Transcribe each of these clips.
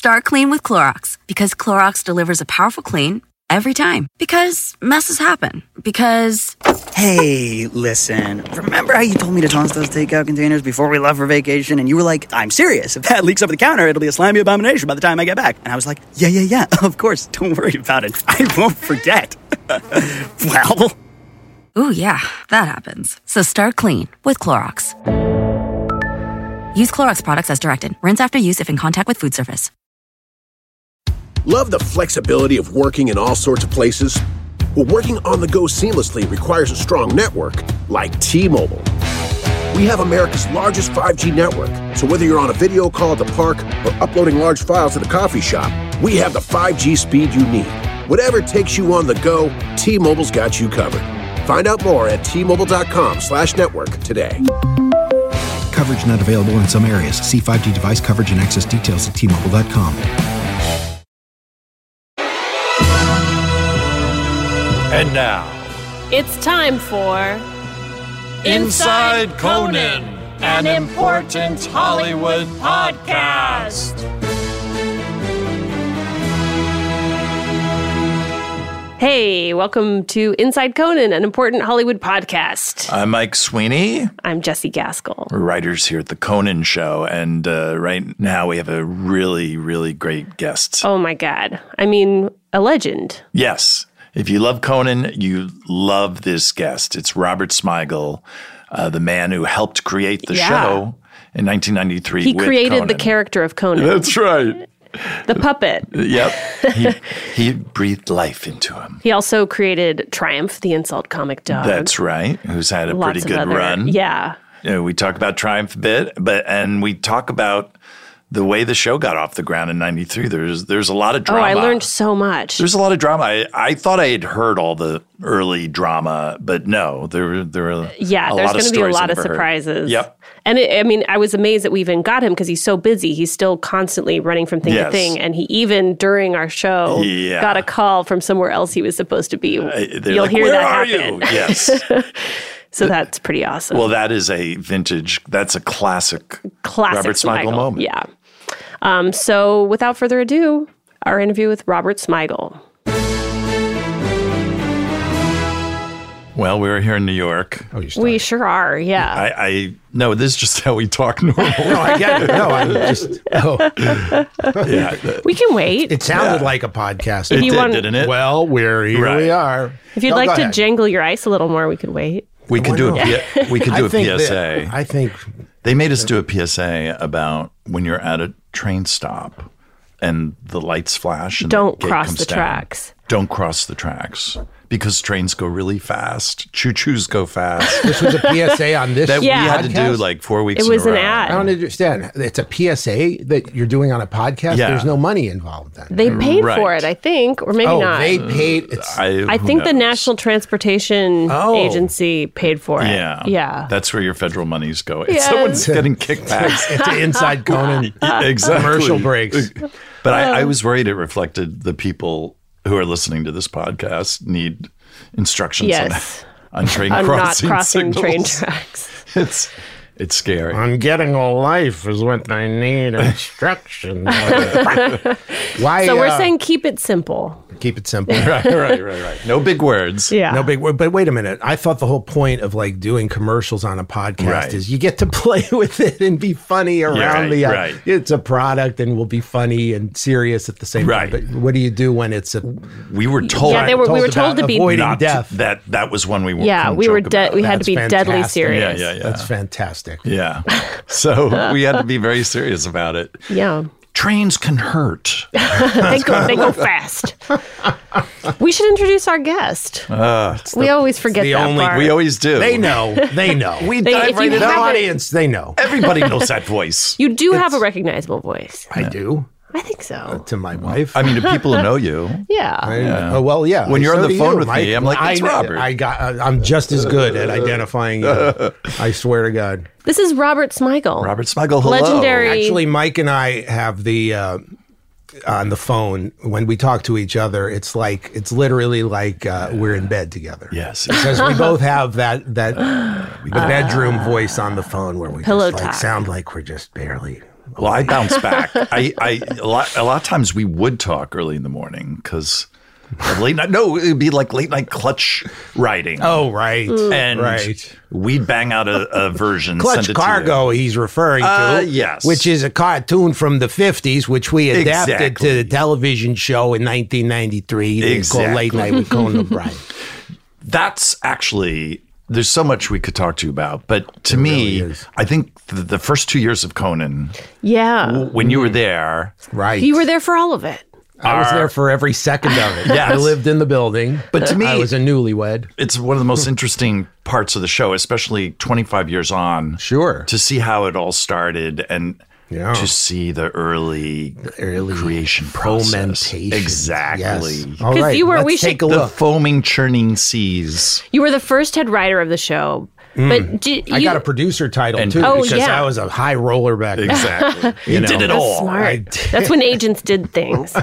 Start clean with Clorox, because Clorox delivers a powerful clean every time. Because messes happen. Because... Hey, listen. Remember how you told me to toss those takeout containers before we left for vacation? And you were like, I'm serious. If that leaks over the counter, it'll be a slimy abomination by the time I get back. And I was like, yeah, of course. Don't worry about it. I won't forget. Well... Ooh, yeah, that happens. So start clean with Clorox. Use Clorox products as directed. Rinse after use if in contact with food surface. Love the flexibility of working in all sorts of places? Well, working on the go seamlessly requires a strong network like T-Mobile. We have America's largest 5G network, so whether you're on a video call at the park or uploading large files at the coffee shop, we have the 5G speed you need. Whatever takes you on the go, T-Mobile's got you covered. Find out more at T-Mobile.com/network today. Coverage not available in some areas. See 5G device coverage and access details at T-Mobile.com. And now, it's time for Inside Conan, an important Hollywood podcast. Hey, welcome to Inside Conan, an important Hollywood podcast. I'm Mike Sweeney. I'm Jesse Gaskell. We're writers here at The Conan Show, and right now we have a really, really great guest. Oh my God. I mean, a legend. Yes. If you love Conan, you love this guest. It's Robert Smigel, the man who helped create the show in 1993 He with created Conan. the character of Conan. That's right. The puppet. Yep. He breathed life into him. He also created Triumph, the insult comic dog. That's right. Who's had a Lots pretty of good other- run. Yeah. You know, we talk about Triumph a bit, and we talk about the way the show got off the ground in 93. There's a lot of drama. Oh, I learned so much. There's a lot of drama. I thought I had heard all the early drama, but no, there were Yeah, there's going to be a lot of surprises. Yep. And I was amazed that we even got him because he's so busy. He's still constantly running from thing to thing. And he even, during our show, got a call from somewhere else he was supposed to be. You'll hear Where that are happen. you? Yes. So that's pretty awesome. Well, that's a classic Robert Smigel moment. Yeah. So without further ado, our interview with Robert Smigel. Well, we were here in New York. Oh, We sure are, yeah. No, this is just how we talk normally. No, I get it. No, I'm just... Yeah, We can wait. It sounded like a podcast. it you did, want- didn't it? Well, here we are. If you'd No, like go to ahead. jangle your ice a little more, we could wait. We could do a PSA. I think They made us do a PSA about when you're at a train stop and the lights flash and Don't the gate cross comes the down. tracks. Don't cross the tracks because trains go really fast. Choo-choos go fast. this was a PSA on this. That we Yeah. had to do like 4 weeks It was in a an row. ad. I don't understand. It's a PSA that you're doing on a podcast. Yeah. There's no money involved then. They paid Right. for it, I think, or maybe not. They paid. It's, I who think the knows? National Transportation Agency paid for it. Yeah. Yeah. That's where your federal monies go. Yes. Someone's getting kickbacks. it's Inside Conan. Exactly. Commercial breaks. But I was worried it reflected the people who are listening to this podcast need instructions Yes. on train I'm not crossing crossing train signals. tracks. It's scary. I'm getting a life is what I need instructions. Why? So we're saying keep it simple. keep it simple. right. No big words. Yeah. No big word. But wait a minute. I thought the whole point of like doing commercials on a podcast Right. is you get to play with it and be funny around the. right. It's a product and will be funny and serious at the same Right. time. But what do you do when it's a? We were told Yeah, we were told about to be avoiding not to- death. that was when we were Yeah, we were we had to be That's deadly fantastic. serious. Yeah. That's fantastic. Yeah. So we had to be very serious about it. Yeah. Trains can hurt. They go fast. We should introduce our guest. We always forget the that only- part. We always do. They know. They know. We They- dive if right you into the have it. audience. They know. Everybody knows that voice. You do have a recognizable voice. I do. I think so. To my wife. I mean, to people who know you. Yeah. Well, yeah. When you're on so the do phone you, with Mike. me, I'm like, it's Robert. I'm just as good at identifying you. I swear to God. This is Robert Smigel. Robert Smigel, hello. Legendary. Actually, Mike and I have the on the phone when we talk to each other. It's literally like we're in bed together. Yes. Because we both have the bedroom voice on the phone where we Pillow just talk. sound like we're just barely Well, I bounce back. A lot of times we would talk early in the morning because late night. No, it'd be like late night Clutch writing. Oh, right. And we'd bang out a version. Clutch Cargo, he's referring to. Yes. Which is a cartoon from the 50s, which we adapted to the television show in 1993 called Late Night with Conan O'Brien. That's actually, there's so much we could talk to you about. But to me, really I think the first 2 years of Conan. Yeah. When you were there. Right. You were there for all of it. I was there for every second of it. Yes. I lived in the building. But to me, I was a newlywed. It's one of the most interesting parts of the show, especially 25 years on. Sure. To see how it all started and to see the early creation process. Fomentation. Exactly. Yes. All right, let's take a look. The foaming, churning seas. You were the first head writer of the show. But I got a producer title too because I was a high roller back then. Exactly. You did it all. Smart. That's when agents did things.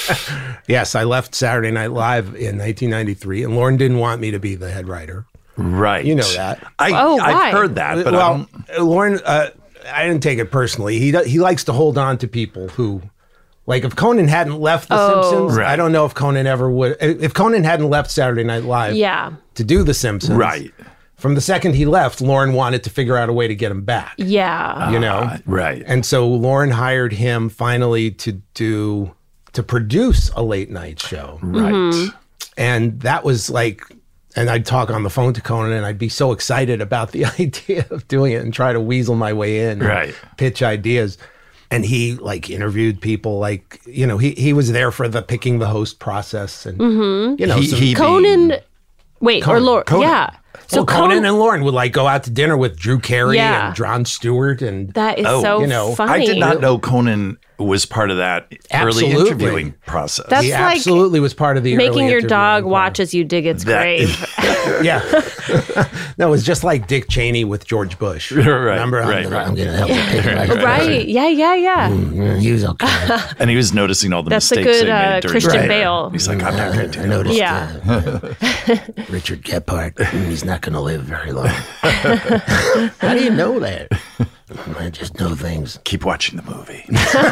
Yes, I left Saturday Night Live in 1993, and Lorne didn't want me to be the head writer. Right. You know that. I've heard that. But Lorne, I didn't take it personally. He likes to hold on to people who. Like, if Conan hadn't left The Simpsons, I don't know if Conan ever would. If Conan hadn't left Saturday Night Live to do The Simpsons. Right. From the second he left, Lorne wanted to figure out a way to get him back. Yeah. You know? Right. And so Lorne hired him finally to produce a late night show. Right. Mm-hmm. And that was like, and I'd talk on the phone to Conan and I'd be so excited about the idea of doing it and try to weasel my way in. Right. Pitch ideas. And he like interviewed people, like, you know, he was there for the picking the host process. And, you know, Conan, or Lorne. Yeah. So Conan and Lorne would like go out to dinner with Drew Carey and Jon Stewart, and that is funny. I did not know Conan was part of that early interviewing process. That's he absolutely was part of the making early your dog watch as you dig its grave. Yeah, no, it was just like Dick Cheney with George Bush. Right, remember? I'm going to help him. Right? Yeah. He was okay, and he was noticing all the mistakes they made during Christian Bale. He's like, I'm not going to do that. Richard Gephardt. He's not going to live very long. How do you know that? I just know things. Keep watching the movie.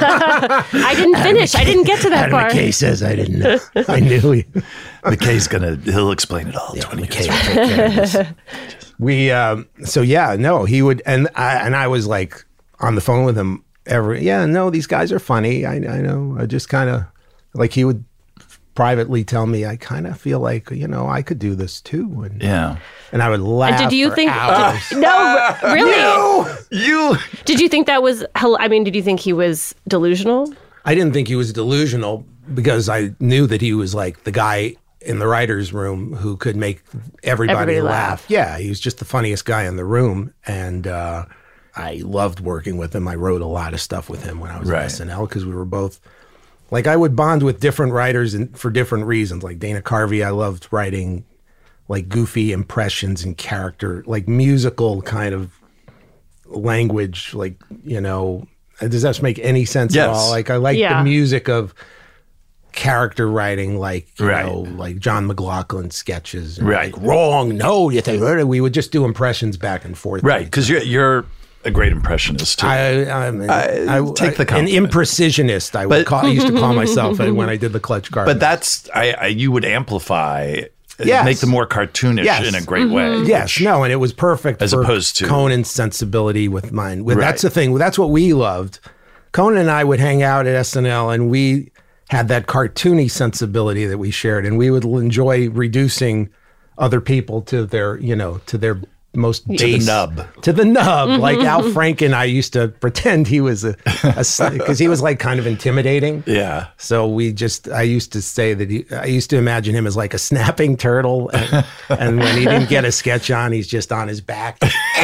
I didn't finish. I didn't get to that part. McKay says I didn't know. I knew he. McKay's he'll explain it all. 20 McKay will take care of this. He would, and I was like on the phone with him these guys are funny. I know. I just kind of, like, he would privately tell me, I kind of feel like, I could do this too. And I would laugh. And did you think? Hours. No, really? No, Did you think that was? I mean, did you think he was delusional? I didn't think he was delusional because I knew that he was like the guy in the writer's room who could make everybody laugh. Yeah, he was just the funniest guy in the room, and I loved working with him. I wrote a lot of stuff with him when I was at SNL because we were both. Like, I would bond with different writers for different reasons. Like Dana Carvey, I loved writing like goofy impressions and character, like musical kind of language. Like, does that make any sense at all? Like, I like the music of character writing, like, like John McLaughlin sketches. And like, wrong, no, you think, we would just do impressions back and forth. Right, because you're a great impressionist too. I take the compliment. An imprecisionist. I used to call myself when I did the Clutch Cargo. But that's you would amplify, make them more cartoonish in a great way. Yes, and it was perfect as opposed to Conan's sensibility with mine. That's the thing. That's what we loved. Conan and I would hang out at SNL, and we had that cartoony sensibility that we shared, and we would enjoy reducing other people to their, to their most base, to the nub. Like Al Franken, I used to pretend he was because he was like kind of intimidating. Yeah. So I used to say that I used to imagine him as like a snapping turtle, and when he didn't get a sketch on, he's just on his back.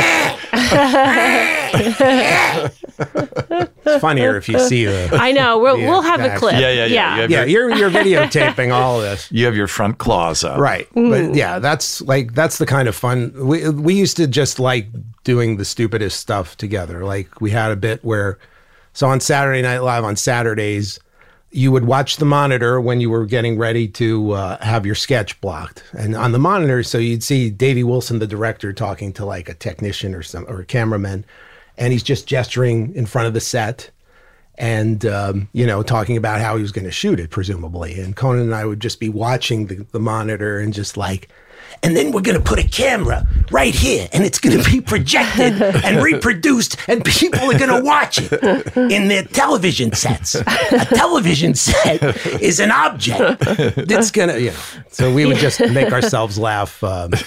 It's funnier if you see the. I know. We'll have a clip. Yeah. You're videotaping all of this. You have your front claws up. Right. But that's the kind of fun we used to just like doing the stupidest stuff together. Like, we had a bit where, so on Saturday Night Live on Saturdays, you would watch the monitor when you were getting ready to have your sketch blocked. And on the monitor, so you'd see Davey Wilson, the director, talking to like a technician or a cameraman, and he's just gesturing in front of the set. and, talking about how he was going to shoot it, presumably. And Conan and I would just be watching the monitor and just like, and then we're going to put a camera right here, and it's going to be projected and reproduced, and people are going to watch it in their television sets. A television set is an object that's going to, So we would just make ourselves laugh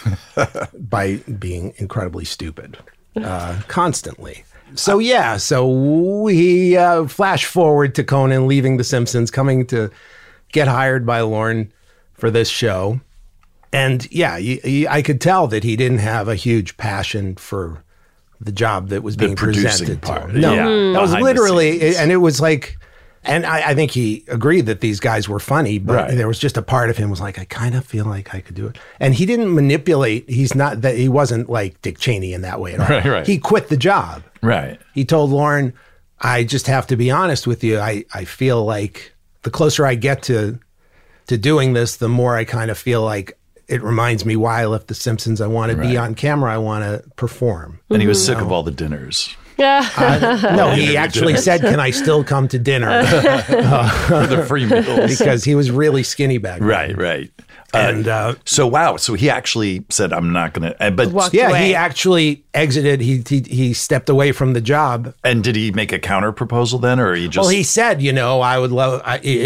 by being incredibly stupid constantly. So we flash forward to Conan leaving The Simpsons, coming to get hired by Lorne for this show. And I could tell that he didn't have a huge passion for the job that was being presented to him. No, that was literally, and it was like, and I think he agreed that these guys were funny, but there was just a part of him was like, I kind of feel like I could do it. And he didn't manipulate. He wasn't like Dick Cheney in that way at all. Right. He quit the job. Right. He told Lorne, I just have to be honest with you. I feel like the closer I get to doing this, the more I kind of feel like it reminds me why I left The Simpsons. I want to be on camera. I want to perform. And he was sick of all the dinners. No, he actually said, can I still come to dinner? For the free meals. Because he was really skinny back then. Right. And so he actually said, I'm not going to, but walked away. He actually exited. He stepped away from the job. And did he make a counter proposal then, or he just? Well, he said, I would love,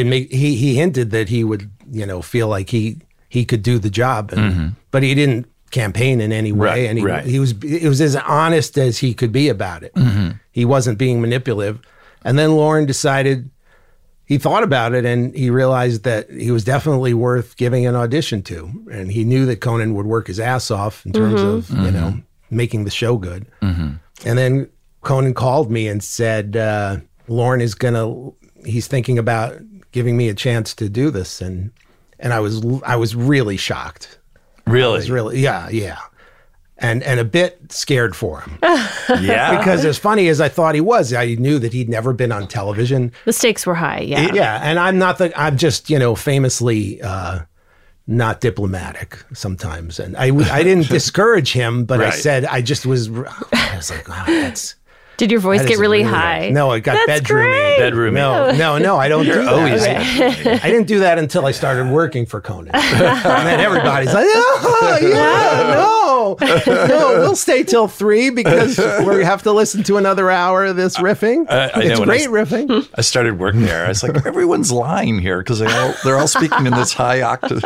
he hinted that he would, feel like he could do the job, but he didn't campaign in any way, and it was as honest as he could be about it. He wasn't being manipulative. And then Lorne decided, he thought about it, and he realized that he was definitely worth giving an audition to, and he knew that Conan would work his ass off in terms of making the show good. And then Conan called me and said, Lorne he's thinking about giving me a chance to do this, and I was really shocked. Really? I was really, yeah. And a bit scared for him. Yeah. Because as funny as I thought he was, I knew that he'd never been on television. The stakes were high, yeah. Yeah, and I'm just, famously not diplomatic sometimes. And I didn't discourage him, but I said, I was like, wow, that's... Did your voice get really high? No, it got bedroomy. Bedroomy. No, I don't do that. I didn't do that until I started working for Conan. And then everybody's like, no, we'll stay till 3 because we have to listen to another hour of this riffing. It's great riffing. I started working there. I was like, everyone's lying here because they're all speaking in this high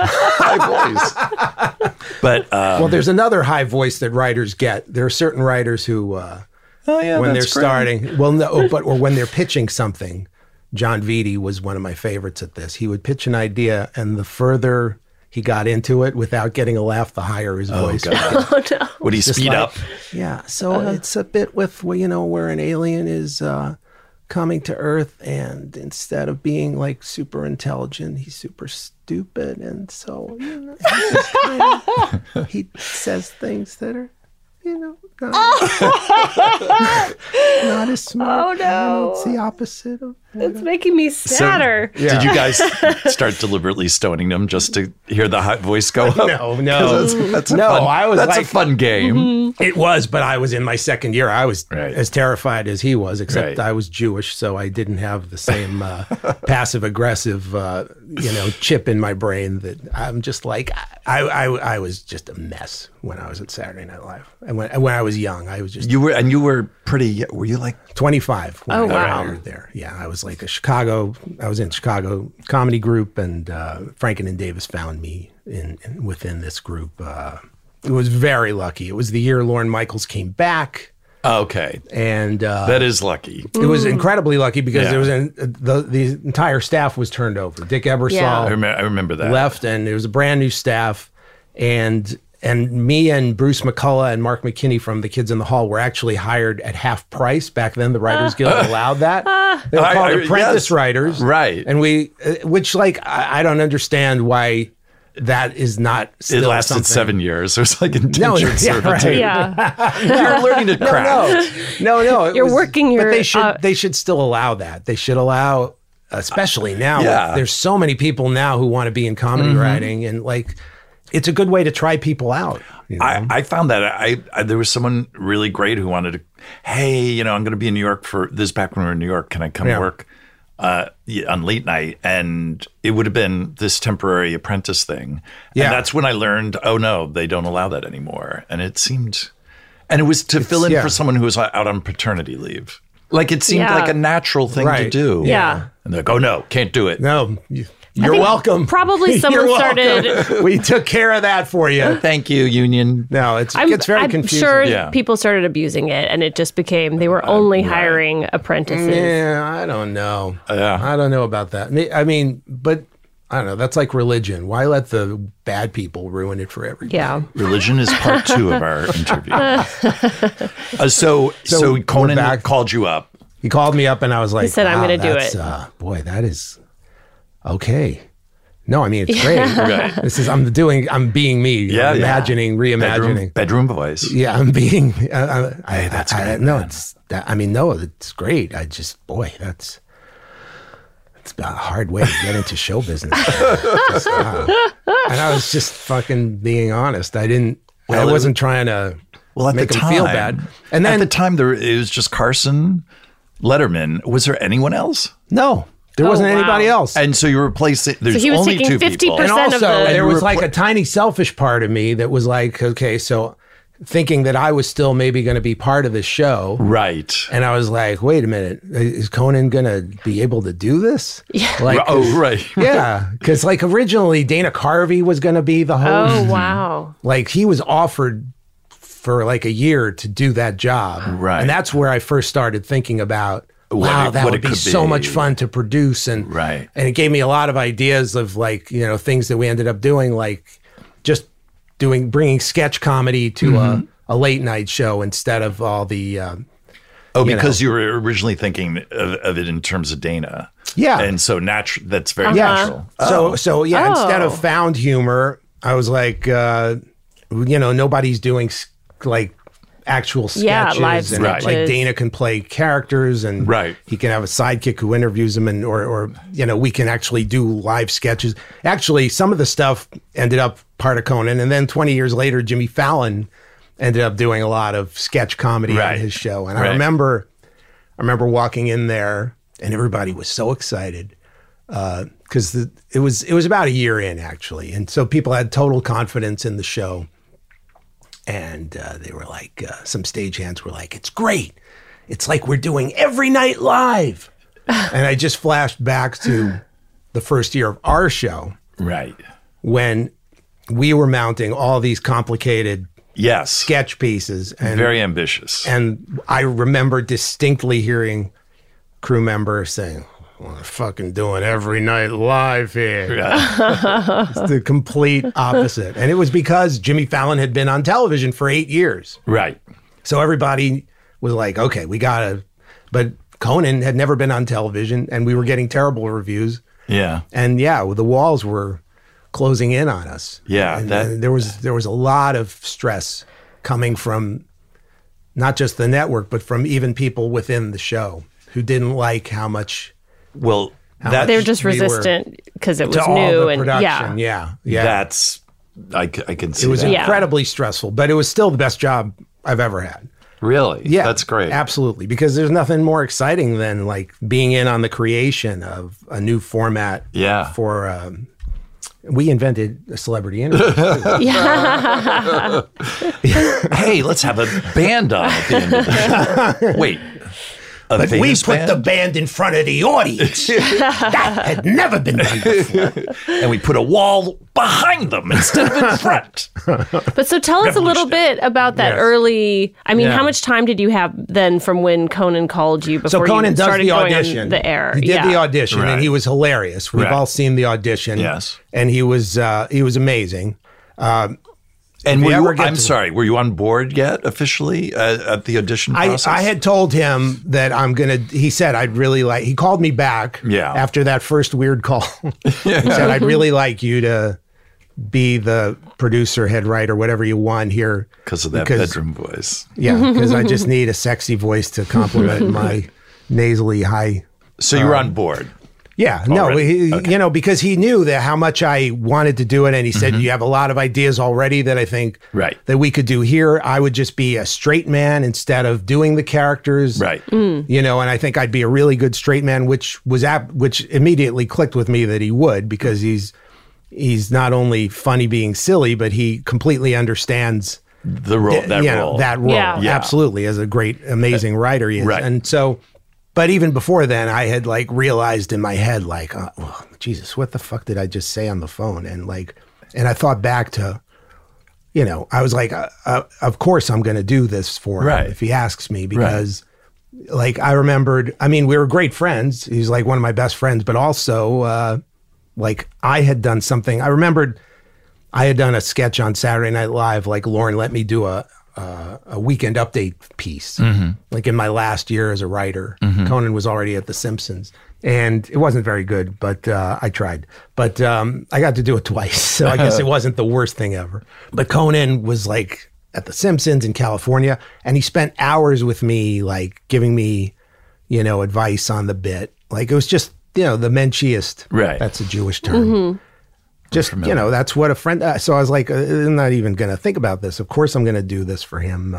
voice. But well, there's another high voice that writers get. There are certain writers who... when they're starting, or when they're pitching something. John Vitti was one of my favorites at this. He would pitch an idea, and the further he got into it without getting a laugh, the higher his voice got. Oh, no. Would he speed up? Yeah. So it's a bit with, where an alien is coming to Earth, and instead of being like super intelligent, he's super stupid. And so, he says things that are, not as smart. Oh, no. It's the opposite of... It's making me sadder. So, did you guys start deliberately stoning them just to hear the high voice go up? No. That's a fun game. Mm-hmm. It was, but I was in my second year. I was as terrified as he was, except I was Jewish, so I didn't have the same passive-aggressive, chip in my brain that I'm just like... I was just a mess when I was at Saturday Night Live. And when I was young, I was just... You were pretty... Were you like... 25 when I got wow. hired there. Yeah, I was like I was in Chicago comedy group, and Franken and Davis found me within this group. It was very lucky. It was the year Lorne Michaels came back. Okay. And that is lucky. It was incredibly lucky because there was the entire staff was turned over. Dick Ebersol I remember that. left, and there was a brand new staff, and me and Bruce McCullough and Mark McKinney from The Kids in the Hall were actually hired at half price. Back then, the Writers Guild allowed that. They were called apprentice writers. Right. And which I don't understand why that is not still it lasted something. 7 years. It was like indentured servitude. Right. Yeah. You're learning to craft. No. You're working your... But they should still allow that. They should allow, especially now. There's so many people now who want to be in comedy writing, and it's a good way to try people out. I found that I there was someone really great who wanted to, hey, I'm going to be in New York for this back when we were in New York. Can I come work? on late night, and it would have been this temporary apprentice thing. Yeah. And that's when I learned, oh no, they don't allow that anymore. And it was to fill in for someone who was out on paternity leave. Like it seemed like a natural thing to do. Yeah. And they're like, oh no, can't do it. No, you're welcome. Probably someone started. We took care of that for you. Thank you, union. No, it gets very confusing. I'm sure people started abusing it, and it just became they were only hiring apprentices. Yeah, I don't know. Yeah. I don't know about that. I mean, but I don't know. That's like religion. Why let the bad people ruin it for everybody? Yeah. Religion is part 2 of our interview. So Conan called you up. He called me up, and I was like, he said, I'm going to do it. Boy, that is okay. No, I mean, it's great. Right. This is, I'm being me. Yeah. Reimagining. Bedroom voice. Yeah, I'm being, hey, that's great. No, it's great. It's a hard way to get into show business. And I was just fucking being honest. I wasn't trying to make them feel bad. And then at the time, it was just Carson, Letterman. Was there anyone else? No. There wasn't anybody else. And so you replaced it. There's he was only taking 2 people. 50% And also, there was like a a tiny selfish part of me that was like, okay, so thinking that I was still maybe going to be part of the show. Right. And I was like, wait a minute, is Conan going to be able to do this? Yeah. Like, right. Yeah. Because like originally Dana Carvey was going to be the host. Oh, wow. Like he was offered for like a year to do that job. Right. And that's where I first started thinking about, wow, that would be so much fun to produce. And it gave me a lot of ideas of like, things that we ended up doing, like just bringing sketch comedy to a late night show instead of all the... because you were originally thinking of it in terms of Dana. Yeah. And so that's very natural. So instead of found humor, I was like, nobody's doing like actual sketches, live sketches. Like Dana can play characters, and he can have a sidekick who interviews him, and or we can actually do live sketches. Actually, some of the stuff ended up part of Conan, and then 20 years later, Jimmy Fallon ended up doing a lot of sketch comedy on his show. And I remember walking in there, and everybody was so excited because it was about a year in actually, and so people had total confidence in the show. And they were like, some stagehands were like, it's great. It's like we're doing every night live. And I just flashed back to the first year of our show. Right. When we were mounting all these complicated sketch pieces. And, very ambitious. And I remember distinctly hearing crew members saying, well, they're fucking doing every night live here. Yeah. It's the complete opposite. And it was because Jimmy Fallon had been on television for 8 years. Right. So everybody was like, okay, we gotta, but Conan had never been on television and we were getting terrible reviews. Yeah. And the walls were closing in on us. Yeah. And there was a lot of stress coming from not just the network, but from even people within the show who didn't like how much... Well, they're just resistant because it was to new all the and production. Yeah. That's I can see. It was incredibly stressful, but it was still the best job I've ever had. Really? Yeah, that's great. Absolutely, because there's nothing more exciting than like being in on the creation of a new format. Yeah. For we invented a celebrity interview. Hey, let's have a band on at the end of the show. Wait. But we put the band in front of the audience. That had never been done before. And we put a wall behind them instead of in front. But so tell us a little bit about that early... I mean, how much time did you have then from when Conan called you before Conan you started does the going audition. on the air? He did the audition, and he was hilarious. We've all seen the audition. Yes. And he was amazing. And were you on board yet officially at the audition process? I had told him that he said, he called me back after that first weird call. He said, I'd really like you to be the producer, head writer, whatever you want here. Because of that bedroom voice. Yeah, because I just need a sexy voice to complement my nasally high. So you were on board. Yeah, no, because he knew that how much I wanted to do it, and he said, "You have a lot of ideas already that I think that we could do here. I would just be a straight man instead of doing the characters, right? You know, and I think I'd be a really good straight man, which immediately clicked with me that he would, because he's not only funny being silly, but he completely understands the role, that role, absolutely, as a great, amazing writer he is, and so." But even before then, I had like realized in my head, like, oh, Jesus, what the fuck did I just say on the phone? And I thought back to, you know, I was like, of course I'm going to do this for him if he asks me, because like I remembered, I mean, we were great friends. He's like one of my best friends, but also like I had done something. I remembered I had done a sketch on Saturday Night Live, like Lauren let me do a weekend update piece, like in my last year as a writer. Conan was already at The Simpsons, and it wasn't very good, but I tried. But I got to do it twice, so I guess it wasn't the worst thing ever. But Conan was like at The Simpsons in California, and he spent hours with me, like giving me, you know, advice on the bit. Like it was just, you know, the menchiest. Right. That's a Jewish term. Just, you know, that's what a friend. So I was like, I'm not even going to think about this. Of course, I'm going to do this for him.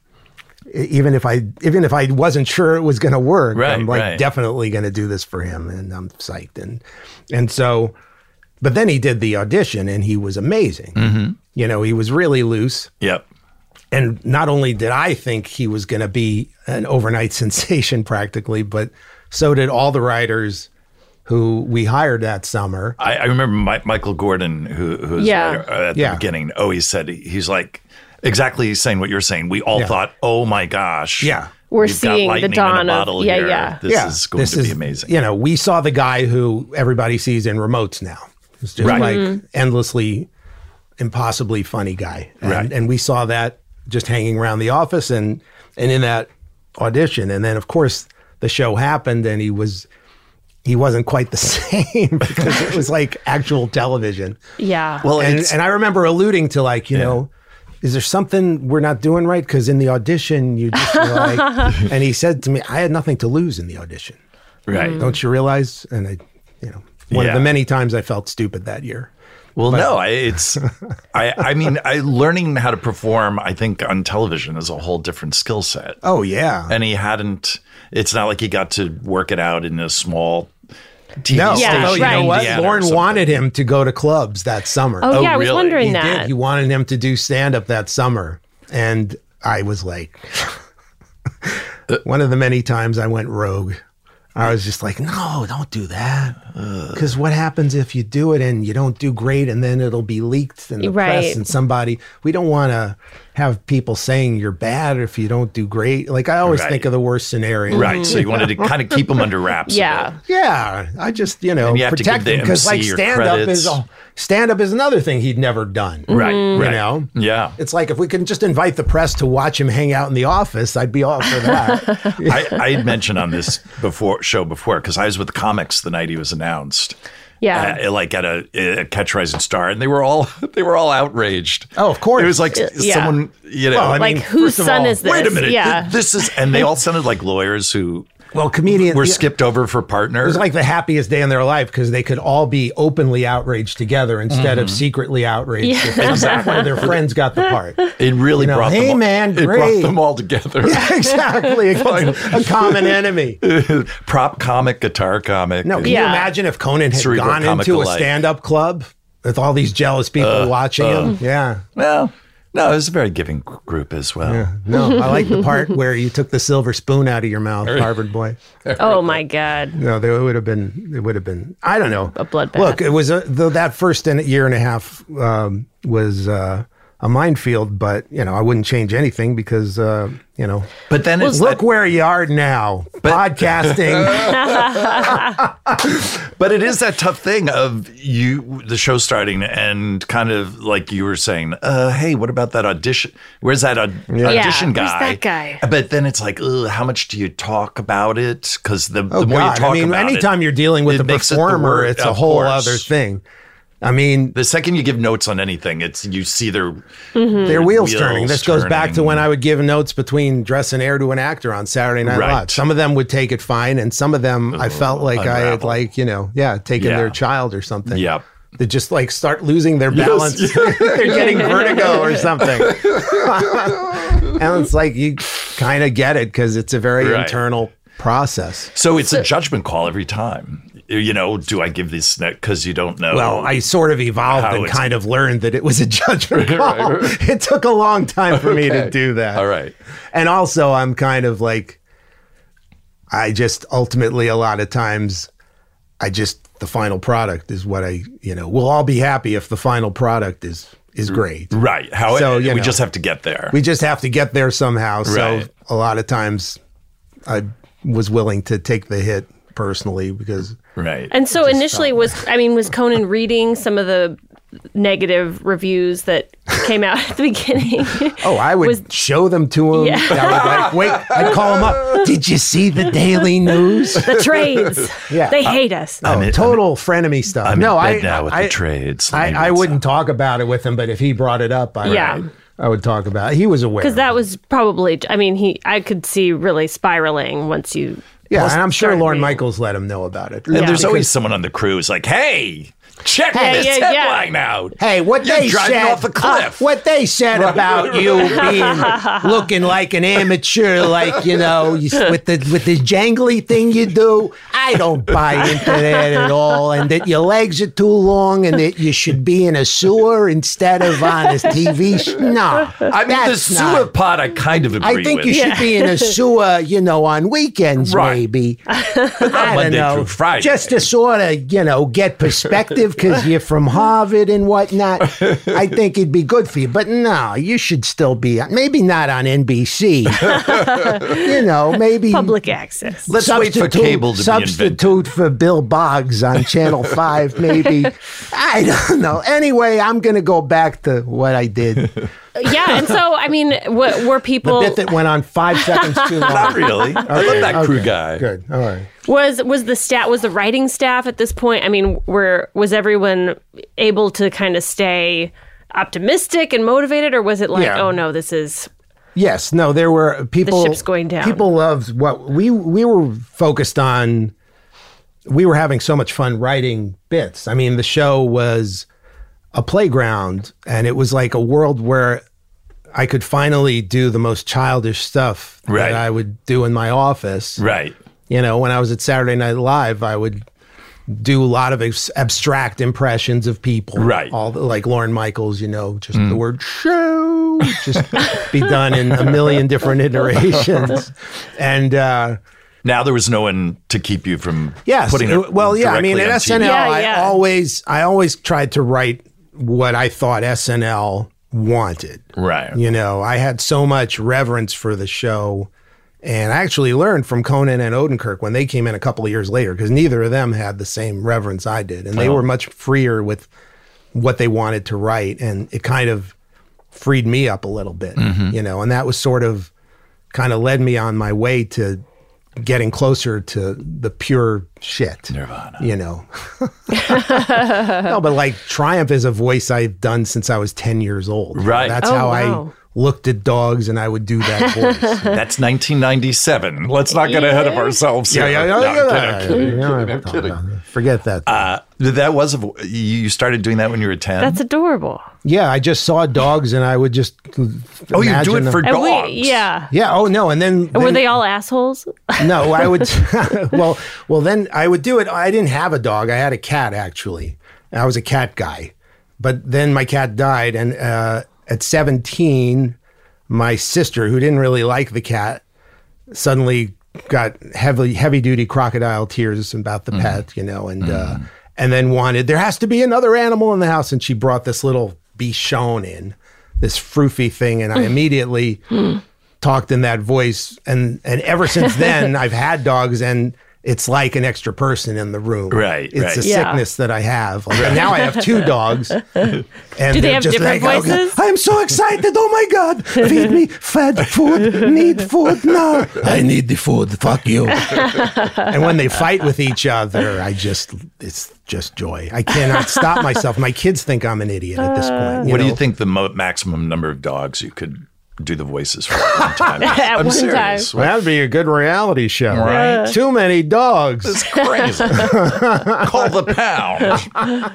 Even if I wasn't sure it was going to work, I'm like definitely going to do this for him, and I'm psyched. And so, but then he did the audition, and he was amazing. You know, he was really loose. Yep. And not only did I think he was going to be an overnight sensation practically, but so did all the writers who we hired that summer. I remember Michael Gordon, who was at the beginning, always said, he's like, exactly saying what you're saying. We all thought, oh my gosh. Yeah. We're seeing the dawn of, This is going to be amazing. You know, we saw the guy who everybody sees in Remotes now. It's just like endlessly, impossibly funny guy. And we saw that just hanging around the office and in that audition. And then, of course, the show happened, and he wasn't quite the same because it was like actual television. Yeah. Well, and I remember alluding to like, you know, is there something we're not doing right? Because in the audition, you just were like, and he said to me, I had nothing to lose in the audition. Right. Don't you realize? And I, you know, one of the many times I felt stupid that year. Well, I mean, learning how to perform, I think, on television is a whole different skill set. Oh, yeah. And it's not like he got to work it out in a small TV station. You know what? Lauren wanted him to go to clubs that summer. Oh, yeah, I was wondering he that. Did. He wanted him to do stand-up that summer. And I was like, one of the many times I went rogue. I was just like, no, don't do that. Because what happens if you do it and you don't do great, and then it'll be leaked in the press, and we don't want to have people saying you're bad if you don't do great. Like, I always think of the worst scenario. Right. So you wanted to kind of keep them under wraps. Yeah. Yeah. I just, you know, protect them, because like stand-up is another thing he'd never done. Right. You know? Yeah. It's like, if we can just invite the press to watch him hang out in the office, I'd be all for that. I had mentioned on this show before, because I was with the comics the night he was announced. Yeah. Like at a Catch Rising Star, and they were all outraged. Oh, of course. It was like someone, you know, well, like, whose son is this? Wait a minute. Yeah. This is, and they all sounded like lawyers who comedians were skipped over for partner. It was like the happiest day in their life, because they could all be openly outraged together instead of secretly outraged. If one of their friends got the part. It really brought them. Hey, man, great. It brought them all together. Yeah, exactly. A common enemy. Prop comic, guitar comic. No, can you imagine if Conan had gone into a stand-up club with all these jealous people watching him? Yeah. Well, no, it was a very giving group as well. Yeah. No, I like the part where you took the silver spoon out of your mouth, Harvard boy. Oh my God. No, it would have been, I don't know. A bloodbath. Look, it was that first year and a half was a minefield, but, you know, I wouldn't change anything because, you know. But then look where you are now, podcasting. But it is that tough thing of the show starting and kind of like you were saying, hey, what about that audition? Where's that audition guy? Where's that guy? But then it's like, how much do you talk about it? Because the more you talk about it, anytime you're dealing with a performer, it's a whole other thing. I mean, the second you give notes on anything, you see their wheels turning. This goes back to when I would give notes between dress and air to an actor on Saturday Night Live. Some of them would take it fine, and some of them I felt like unravel. I had taken their child or something. Yep. They just like start losing their balance. Yes. They're getting vertigo or something. And it's like you kind of get it because it's a very internal process. So it's a judgment call every time. Do I give this because you don't know? Well, I sort of evolved and kind of learned that it was a judgment call. Right. It took a long time for me to do that. All right. And also I'm kind of like, I just ultimately a lot of times, the final product is what we'll all be happy if the final product is great. Right. We just have to get there. We just have to get there somehow. Right. So a lot of times I was willing to take the hit personally because. Right. And so initially was Conan reading some of the negative reviews that came out at the beginning? Oh, I would show them to him. Yeah. I would I'd call him up. Did you see the Daily News? The trades. Yeah. They hate us. Total frenemy stuff. I'm in bed now with the trades. I wouldn't talk about it with him, but if he brought it up, I would talk about it. He was aware. Because that was probably, I could see really spiraling once you... Yeah, and I'm sure Lorne Michaels let him know about it. And there's always someone on the crew who's like, hey, check this headline out. Hey, what You're they driving said off a cliff. What they said about you being looking like an amateur, with the jangly thing you do, I don't buy into that at all. And that your legs are too long, and that you should be in a sewer instead of on a TV show. No, I mean the sewer part, I kind of agree with. I think you should be in a sewer, on weekends, maybe. I don't know, through Friday, just to sort of, get perspective. Because you're from Harvard and whatnot, I think it'd be good for you. But no, you should still be, maybe not on NBC. Maybe public access. Let's wait for cable to substitute for Bill Boggs on Channel 5, maybe. I don't know. Anyway, I'm going to go back to what I did. Yeah, and so, were people... The bit that went on 5 seconds too long. Not really. Okay. I love that crew guy. Good, all right. Was the writing staff at this point, was everyone able to kind of stay optimistic and motivated, or was it like, oh no, this is... Yes, no, there were people... The ship's going down. People loved what we were focused on. We were having so much fun writing bits. The show was a playground, and it was like a world where I could finally do the most childish stuff that I would do in my office. Right. When I was at Saturday Night Live, I would do a lot of abstract impressions of people. Right. All like Lorne Michaels, just the word show, just be done in a million different iterations. And now there was no one to keep you from putting it directly at SNL, I always tried to write what I thought SNL wanted. Right. I had so much reverence for the show. And I actually learned from Conan and Odenkirk when they came in a couple of years later, because neither of them had the same reverence I did. And they were much freer with what they wanted to write. And it kind of freed me up a little bit, and that was sort of kind of led me on my way to getting closer to the pure shit. Nirvana. No, but like Triumph is a voice I've done since I was 10 years old. Right. That's how I looked at dogs and I would do that voice. That's 1997. Let's not get ahead of ourselves here. I'm kidding. Forget that. You started doing that when you were 10? That's adorable. Yeah, I just saw dogs and I would just Oh, you do it for dogs? Yeah. Oh, no. And then were they all assholes? No, I would. well, then I would do it. I didn't have a dog. I had a cat, actually. I was a cat guy. But then my cat died. And at 17, my sister, who didn't really like the cat, suddenly got heavy duty crocodile tears about the pet, and then wanted, there has to be another animal in the house. And she brought this little Bichon in, this froofy thing. And I immediately talked in that voice. And ever since then, I've had dogs. And it's like an extra person in the room. Right. It's a sickness that I have. And now I have 2 dogs. And do they have just different voices? I'm so excited. Oh my God. Feed me. Fed food. Need food now. I need the food. Fuck you. And when they fight with each other, it's just joy. I cannot stop myself. My kids think I'm an idiot at this point. What do you think the maximum number of dogs you could do the voices for at one time? At one time. Well, that'd be a good reality show. Right. Too many dogs. It's crazy. Call the pound.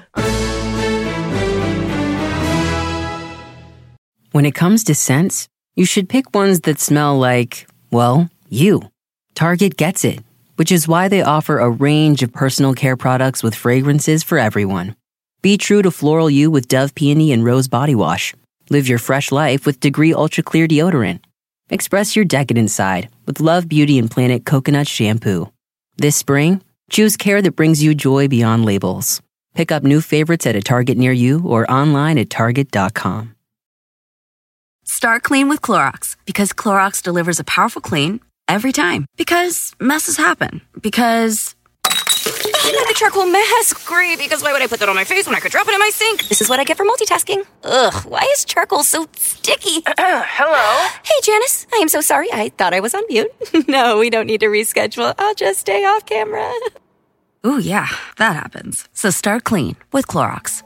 When it comes to scents, you should pick ones that smell like, well, you. Target gets it, which is why they offer a range of personal care products with fragrances for everyone. Be true to floral you with Dove Peony and Rose Body Wash. Live your fresh life with Degree Ultra Clear Deodorant. Express your decadent side with Love Beauty and Planet Coconut Shampoo. This spring, choose care that brings you joy beyond labels. Pick up new favorites at a Target near you or online at Target.com. Start clean with Clorox, because Clorox delivers a powerful clean every time. Because messes happen. Because the charcoal mask. Great, because why would I put that on my face when I could drop it in my sink? This is what I get for multitasking. Ugh, why is charcoal so sticky? Hello? Hey, Janice. I am so sorry. I thought I was on mute. No, we don't need to reschedule. I'll just stay off camera. Ooh, yeah, that happens. So start clean with Clorox.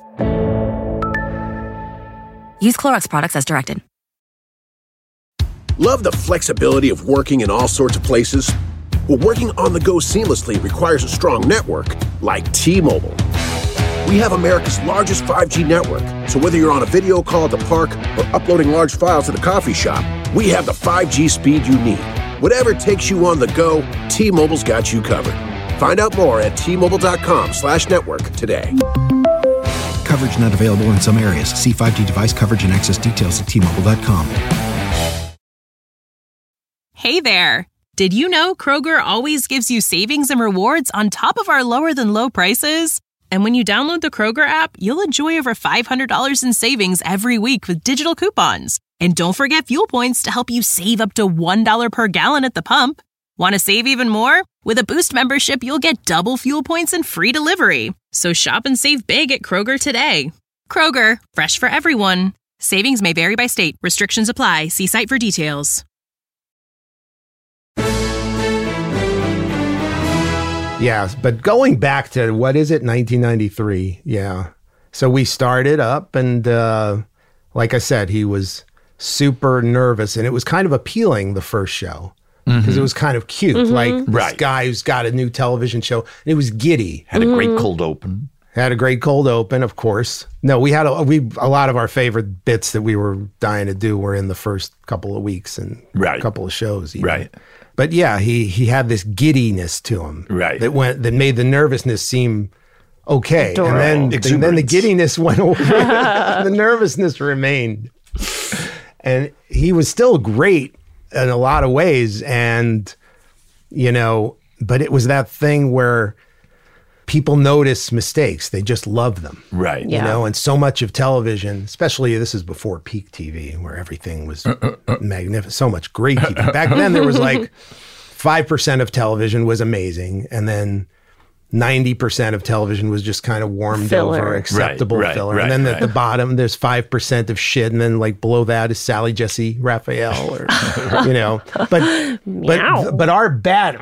Use Clorox products as directed. Love the flexibility of working in all sorts of places? Well, working on the go seamlessly requires a strong network like T-Mobile. We have America's largest 5G network, so whether you're on a video call at the park or uploading large files at a coffee shop, we have the 5G speed you need. Whatever takes you on the go, T-Mobile's got you covered. Find out more at T-Mobile.com/network today. Coverage not available in some areas. See 5G device coverage and access details at T-Mobile.com. Hey there. Did you know Kroger always gives you savings and rewards on top of our lower than low prices? And when you download the Kroger app, you'll enjoy over $500 in savings every week with digital coupons. And don't forget fuel points to help you save up to $1 per gallon at the pump. Want to save even more? With a Boost membership, you'll get double fuel points and free delivery. So shop and save big at Kroger today. Kroger, fresh for everyone. Savings may vary by state. Restrictions apply. See site for details. Yeah, but going back to, 1993? Yeah. So we started up and, like I said, he was super nervous and it was kind of appealing, the first show. Because it was kind of cute. Like this guy who's got a new television show. It was giddy. Had a great cold open. Had a great cold open, of course. No, we had a lot of our favorite bits that we were dying to do were in the first couple of weeks and a couple of shows. Even. Right. But yeah, he had this giddiness to him. Right. That made the nervousness seem okay. Adorable. And then the giddiness went away. The nervousness remained. And he was still great in a lot of ways. And, but it was that thing where people notice mistakes. They just love them. Right. And so much of television, especially this is before peak TV, where everything was magnificent. So much great TV. Back then, there was like 5% of television was amazing. And then 90% of television was just kind of warmed over, acceptable filler. And then at the bottom, there's 5% of shit. And then like below that is Sally Jesse Raphael, or, but our bad.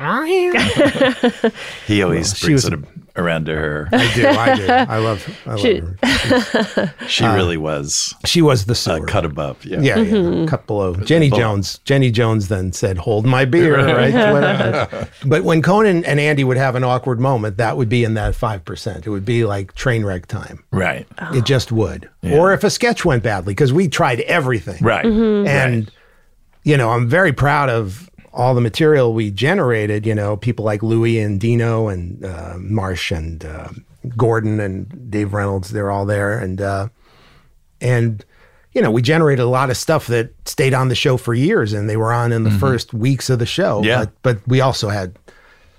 He always brings it around to her. I do. I love her. She really was. She was the sewer. Cut above. Yeah. Yeah. Cut below. Jenny Jones then said, "Hold my beer." Right. But when Conan and Andy would have an awkward moment, that would be in that 5%. It would be like train wreck time. Right. It just would. Yeah. Or if a sketch went badly, because we tried everything. Right. And I'm very proud of all the material we generated, people like Louie and Dino and Marsh and Gordon and Dave Reynolds, they're all there. And we generated a lot of stuff that stayed on the show for years, and they were on in the first weeks of the show. Yeah. But we also had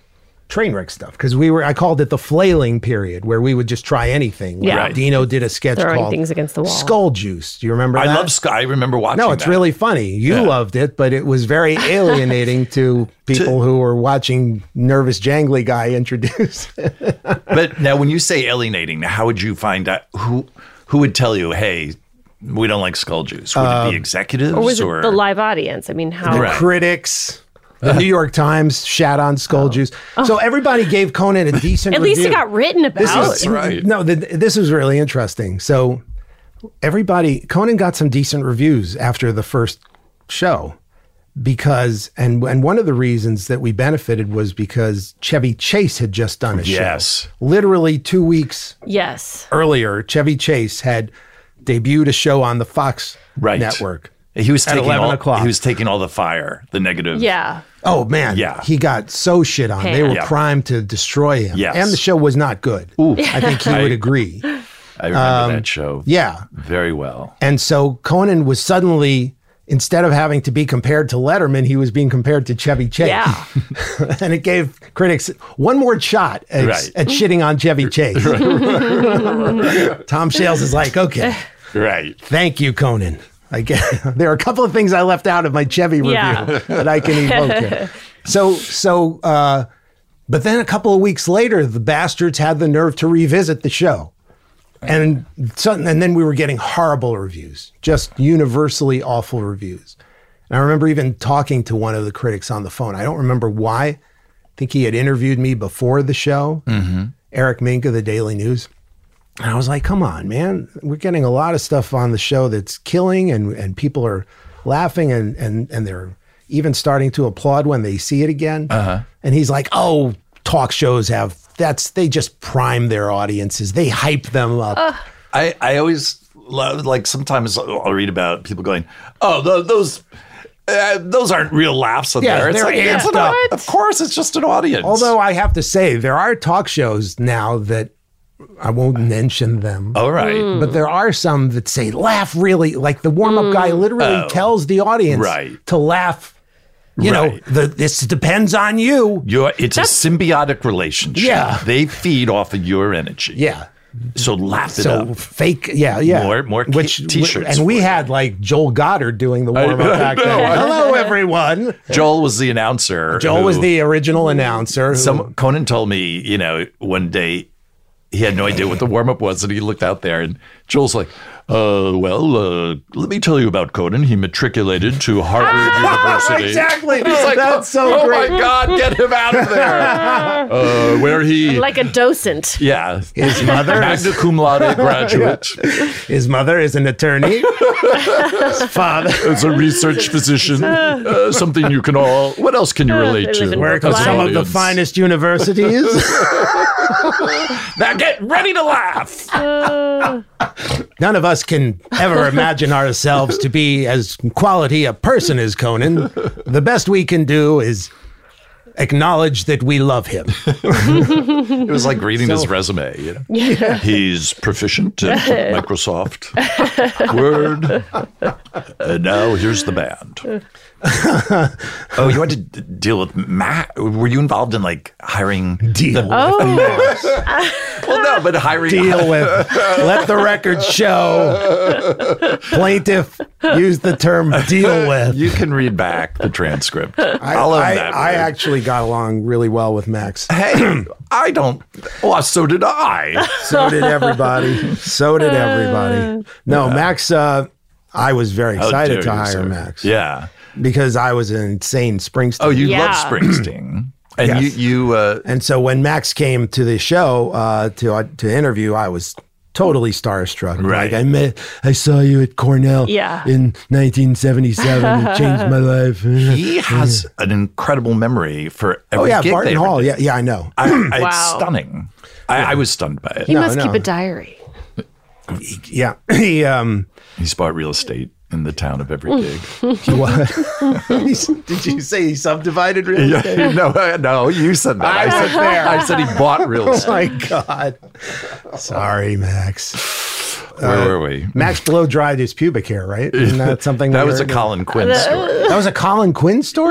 train wreck stuff, because I called it the flailing period, where we would just try anything. Yeah. Right. Dino did a sketch called things against the wall. Skull Juice. Do you remember that? I remember watching No, it's really funny. You loved it, but it was very alienating to people who were watching nervous jangly guy introduce. But now when you say alienating, how would you find out who would tell you, hey, we don't like Skull Juice? Would it be executives? Or was it the live audience? I mean, how? The critics. The New York Times shat on Skull Juice. So everybody gave Conan a decent At review. least it got written about. This is, No, this was really interesting. So Conan got some decent reviews after the first show because, and one of the reasons that we benefited was because Chevy Chase had just done a show. Literally 2 weeks earlier, Chevy Chase had debuted a show on the Fox network. He was taking 11 o'clock. He was taking all the fire, the negative. Yeah. Oh man. Yeah. He got so shit on. They were primed to destroy him. Yes. And the show was not good. Ooh. I think he would agree. I remember that show. Yeah. Very well. And so Conan was suddenly, instead of having to be compared to Letterman, he was being compared to Chevy Chase. Yeah. And it gave critics one more shot at shitting on Chevy Chase. Tom Shales is like, okay. Right. Thank you, Conan. There are a couple of things I left out of my Chevy review that I can evoke here. But then a couple of weeks later, the bastards had the nerve to revisit the show. And then we were getting horrible reviews, just universally awful reviews. And I remember even talking to one of the critics on the phone. I don't remember why. I think he had interviewed me before the show, Eric Mink of the Daily News. And I was like, come on, man. We're getting a lot of stuff on the show that's killing and people are laughing and they're even starting to applaud when they see it again. And he's like, oh, talk shows they just prime their audiences. They hype them up. I always love, like sometimes I'll read about people going, oh, those aren't real laughs on there. It's they're amped up. Of course, it's just an audience. Although I have to say, there are talk shows now that I won't mention them. All right. But there are some that say, laugh really, like the warm-up guy literally tells the audience to laugh. You know, this depends on you. It's a symbiotic relationship. Yeah. They feed off of your energy. Yeah. So laugh it up. Fake, More t-shirts. And we had like Joel Goddard doing the warm-up back then. Hello, everyone. Joel was the announcer. Joel was the original announcer. Conan told me, one day he had no idea what the warm-up was, and he looked out there, and Joel's like, let me tell you about Conan. He matriculated to Harvard University. Exactly. He's like, that's so great. Oh my God, get him out of there. Where he... Like a docent. Yeah. His mother... Magna cum laude graduate. His mother is an attorney. His father is a research physician. Something you can all... What else can you relate to? Work at some of the finest universities. Now get ready to laugh. None of us can ever imagine ourselves to be as quality a person as Conan. The best we can do is acknowledge that we love him. It was like reading his resume. He's proficient in Microsoft Word. And now here's the band. Oh, you had to deal with Matt. Were you involved in like hiring? Well, no, but hiring. Deal with. Let the record show. Plaintiff used the term deal with. You can read back the transcript. I actually got along really well with Max. Hey, I don't. Well, so did I. So did everybody. No, Max, I was very excited to hire Max. Yeah. Because I was an insane Springsteen. Oh, you love Springsteen. And yes. And so when Max came to the show to interview, I was totally starstruck. Right. Like I saw you at Cornell in 1977. It changed my life. He has an incredible memory for every gig. Barton Hall. Yeah, I know. Wow. It's stunning. I was stunned by it. He must keep a diary. Yeah. He's bought real estate in the town of every gig. What? Did you say he subdivided real estate? No, you said that. I said he bought real estate. Oh my God. Sorry, Max. Where were we? Max blow dried his pubic hair, right? Isn't that something that was a Colin Quinn story. That was a Colin Quinn story?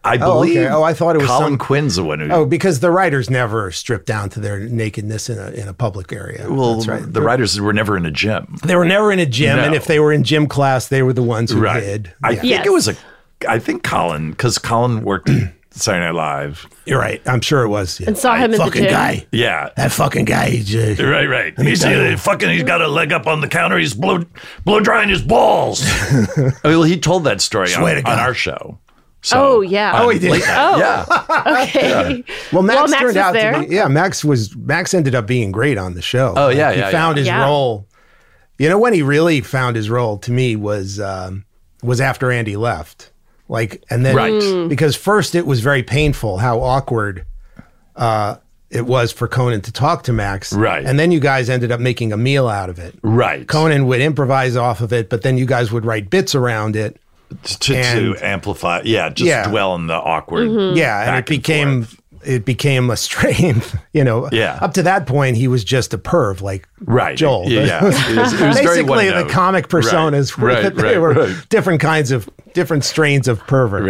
I believe. Okay. Oh, I thought it was Colin Quinn's the one who. Oh, because the writers never stripped down to their nakedness in a public area. Well, that's right. The writers were never in a gym. They were never in a gym, and if they were in gym class, they were the ones who did. I think it was I think Colin, because Colin worked at Saturday Night Live. You're right. I'm sure it was. And saw him in the gym. Guy. Yeah. That fucking guy. Right. You see, he's got a leg up on the counter. He's blow drying his balls. Well, he told that story on our show. So, he did. Yeah. Okay. Yeah. Well, Max turned out to be. Yeah, Max ended up being great on the show. Oh, yeah, He found his role. You know, when he really found his role to me was after Andy left. And then because first it was very painful how awkward it was for Conan to talk to Max. Right. And then you guys ended up making a meal out of it. Right. Conan would improvise off of it, but then you guys would write bits around it. To amplify. Yeah. Dwell in the awkward. Mm-hmm. Yeah. And it became a strain, Up to that point, he was just a perv, like Joel. Yeah. It was basically very the comic personas were different strains of pervert.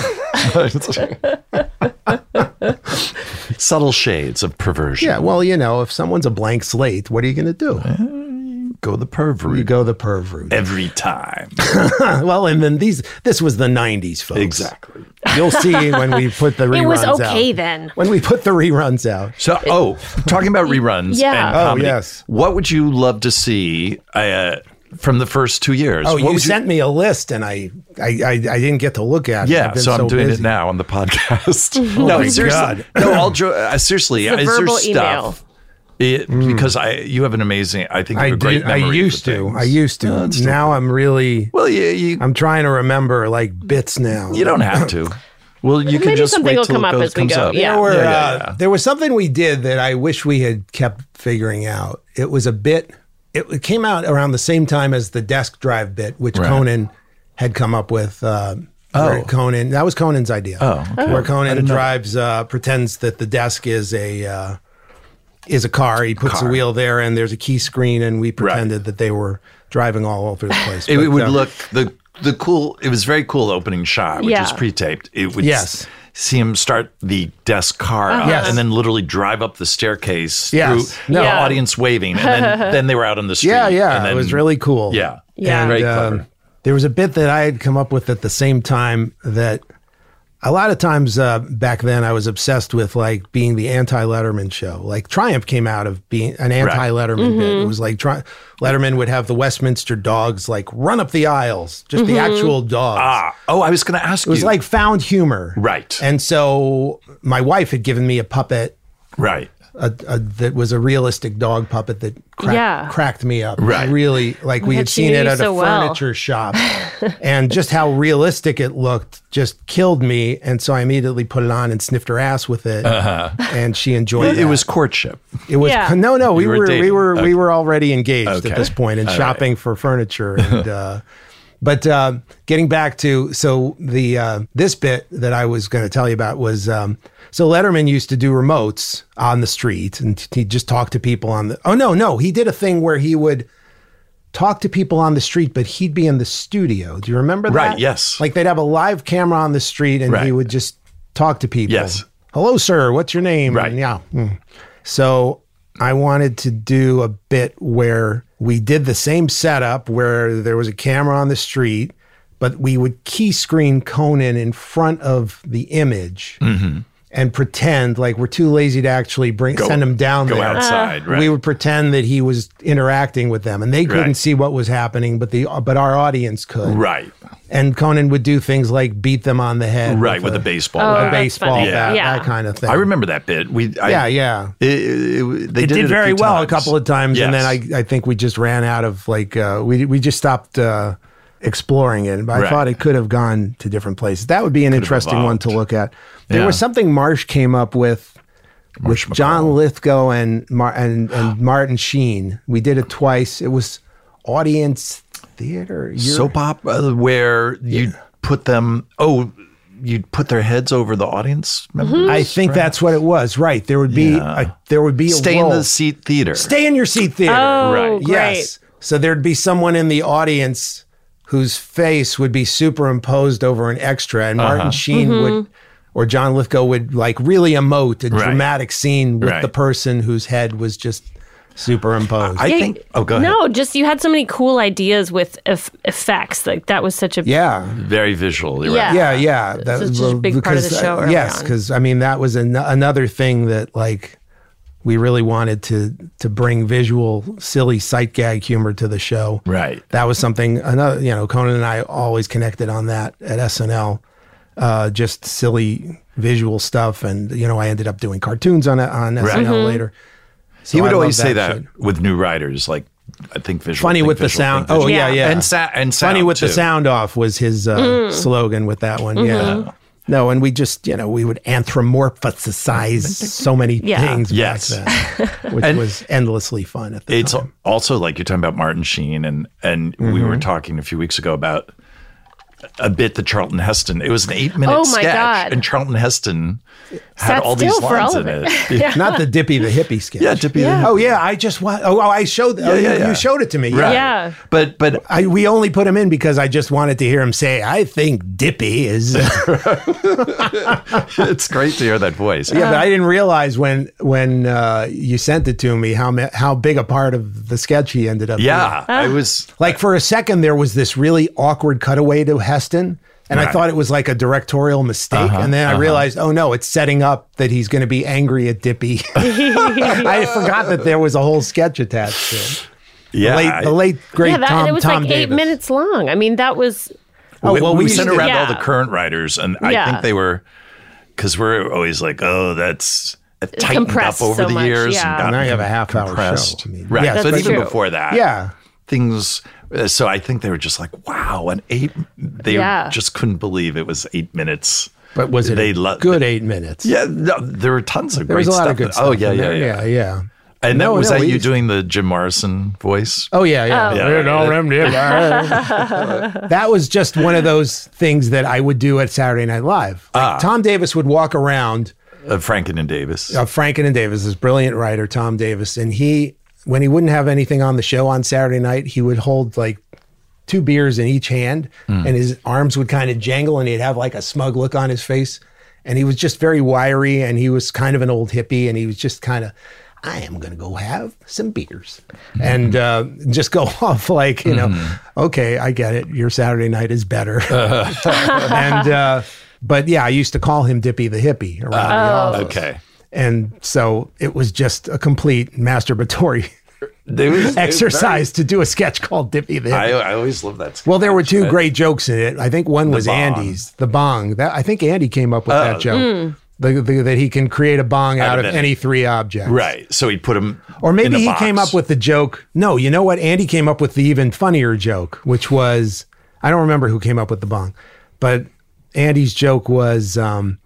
Right. Subtle shades of perversion. Yeah. Well, if someone's a blank slate, what are you going to do? Go the perv route. You go the perv route. Every time. Well, and then this was the 90s, folks. Exactly. You'll see when we put the reruns out. It was okay then. When we put the reruns out. So, talking about reruns and comedy, yes. What would you love to see from the first 2 years? Oh, you sent me a list and I didn't get to look at it. Yeah, so I'm doing it now on the podcast. No, seriously. No, seriously. It's a verbal email. Because you have an amazing, I think you have a great memory. I used to. Now I'm really. Well, I'm trying to remember bits now. You don't have to. Well, you can just something wait will till come it up as we go. Up. Yeah. There was something we did that I wish we had kept figuring out. It was a bit. It came out around the same time as the desk drive bit, which Conan had come up with. Conan, that was Conan's idea. Oh, okay. Where Conan drives, pretends that the desk is a car. He puts a wheel there, and there's a key screen, and we pretended that they were driving all over the place. It would look the cool. It was very cool opening shot, which is pre-taped. It would see him start the desk car up, and then literally drive up the staircase through the audience waving, and then they were out on the street. Yeah. And then, it was really cool. Yeah. And, very clever. There was a bit that I had come up with at the same time that. A lot of times back then, I was obsessed with being the anti-Letterman show. Triumph came out of being an anti-Letterman bit. It was Letterman would have the Westminster dogs run up the aisles, just the actual dogs. I was going to ask you. It was found humor. Right. And so my wife had given me a puppet. Right. That was a realistic dog puppet that cracked me up. Right. Really, we had seen it at a furniture shop. And just how realistic it looked just killed me. And so I immediately put it on and sniffed her ass with it. And she enjoyed it. It was courtship. It was no. We were already engaged at this point and All shopping for furniture. And but getting back to the this bit that I was going to tell you about was so Letterman used to do remotes on the street, and he'd just talk to people on the. Oh no, he did a thing where he would talk to people on the street, but he'd be in the studio. Do you remember that? Right. Yes. They'd have a live camera on the street, and he would just talk to people. Yes. Hello, sir. What's your name? Right. And So I wanted to do a bit where we did the same setup where there was a camera on the street, but we would key screen Conan in front of the image and pretend we're too lazy to actually send him down there. Go outside, right. We would pretend that he was interacting with them, and they couldn't see what was happening, but our audience could. Right. And Conan would do things like beat them on the head. Right, with a baseball bat. A baseball bat, that kind of thing. I remember that bit. They did very well times. A couple of times, yes. And then I think we just ran out of we just stopped exploring it. But I thought it could have gone to different places. That would be an interesting one to look at. There was something Marsh came up with John Lithgow and Martin Sheen. We did it twice. It was audience theater. Soap opera where you'd put them. You'd put their heads over the audience members. I think that's what it was. Right. There would be a stay in the seat theater. Stay in your seat theater. Oh, right. Great. Yes. So there'd be someone in the audience whose face would be superimposed over an extra, and Martin Sheen or John Lithgow would like really emote a dramatic scene with the person whose head was just superimposed. I think. Oh, go ahead. No, just you had so many cool ideas with effects. Like that was such a very visual. Yeah. That's such a big part of the show. Yes, because I mean that was another thing that like we really wanted to bring visual, silly sight gag humor to the show. Right. That was something. Conan and I always connected on that at SNL. Just silly visual stuff, and I ended up doing cartoons on SNL later. So he would always say that with new writers, like I think visual. Funny with the sound. Oh yeah, and sound funny with too. The sound off was his slogan with that one. Yeah. No, and we just we would anthropomorphize so many things back then, which was endlessly fun at the time. It's also like you're talking about Martin Sheen, and we were talking a few weeks ago about a bit that Charlton Heston. It was an 8-minute sketch, and Charlton Heston had all these lines in it. Not the Dippy the Hippie sketch. Yeah, Dippy the Hippie. Oh yeah, I just I showed. You showed it to me. Right. Yeah, but we only put him in because I just wanted to hear him say, "I think Dippy is." It's great to hear that voice. Yeah, but I didn't realize when you sent it to me how big a part of the sketch he ended up. Yeah, being. I was like for a second there was this really awkward cutaway to Heston. And I thought it was like a directorial mistake. And then I realized, oh no, it's setting up that he's going to be angry at Dippy. I forgot that there was a whole sketch attached to it. Yeah. The late great Tom Davis. It was like 8 minutes long. I mean, that was... we sent around all the current writers, and I think they were, because we're always like, oh, that's tightened up over the years. Yeah. And now you have a half-hour show. I mean, right, but even true. before that, things... So I think they were just like, wow, they just couldn't believe it was 8 minutes. But was it good 8 minutes? Yeah, no, there were tons of great stuff. stuff. Of good stuff. Oh, yeah. And was that you doing the Jim Morrison voice? Oh, yeah. That was just one of those things that I would do at Saturday Night Live. Like, Tom Davis would walk around. Franken and Davis. Franken and Davis, this brilliant writer, Tom Davis. And when he wouldn't have anything on the show on Saturday night, he would hold like 2 beers in each hand and his arms would kind of jangle and he'd have like a smug look on his face. And he was just very wiry and he was kind of an old hippie and he was just kind of, I am going to go have some beers and just go off like, okay, I get it. Your Saturday night is better. But yeah, I used to call him Dippy the Hippie around the office. Okay. And so it was just a complete masturbatory exercise to do a sketch called Dippy the Hippie. I always love that sketch. Well, there were 2 great jokes in it. I think one was Andy's, the bong. I think Andy came up with that joke. That he can create a bong out of any 3 objects. Right. So he put them Or maybe he box. came up with the joke. No, you know what? Andy came up with the even funnier joke, which was, I don't remember who came up with the bong, but Andy's joke was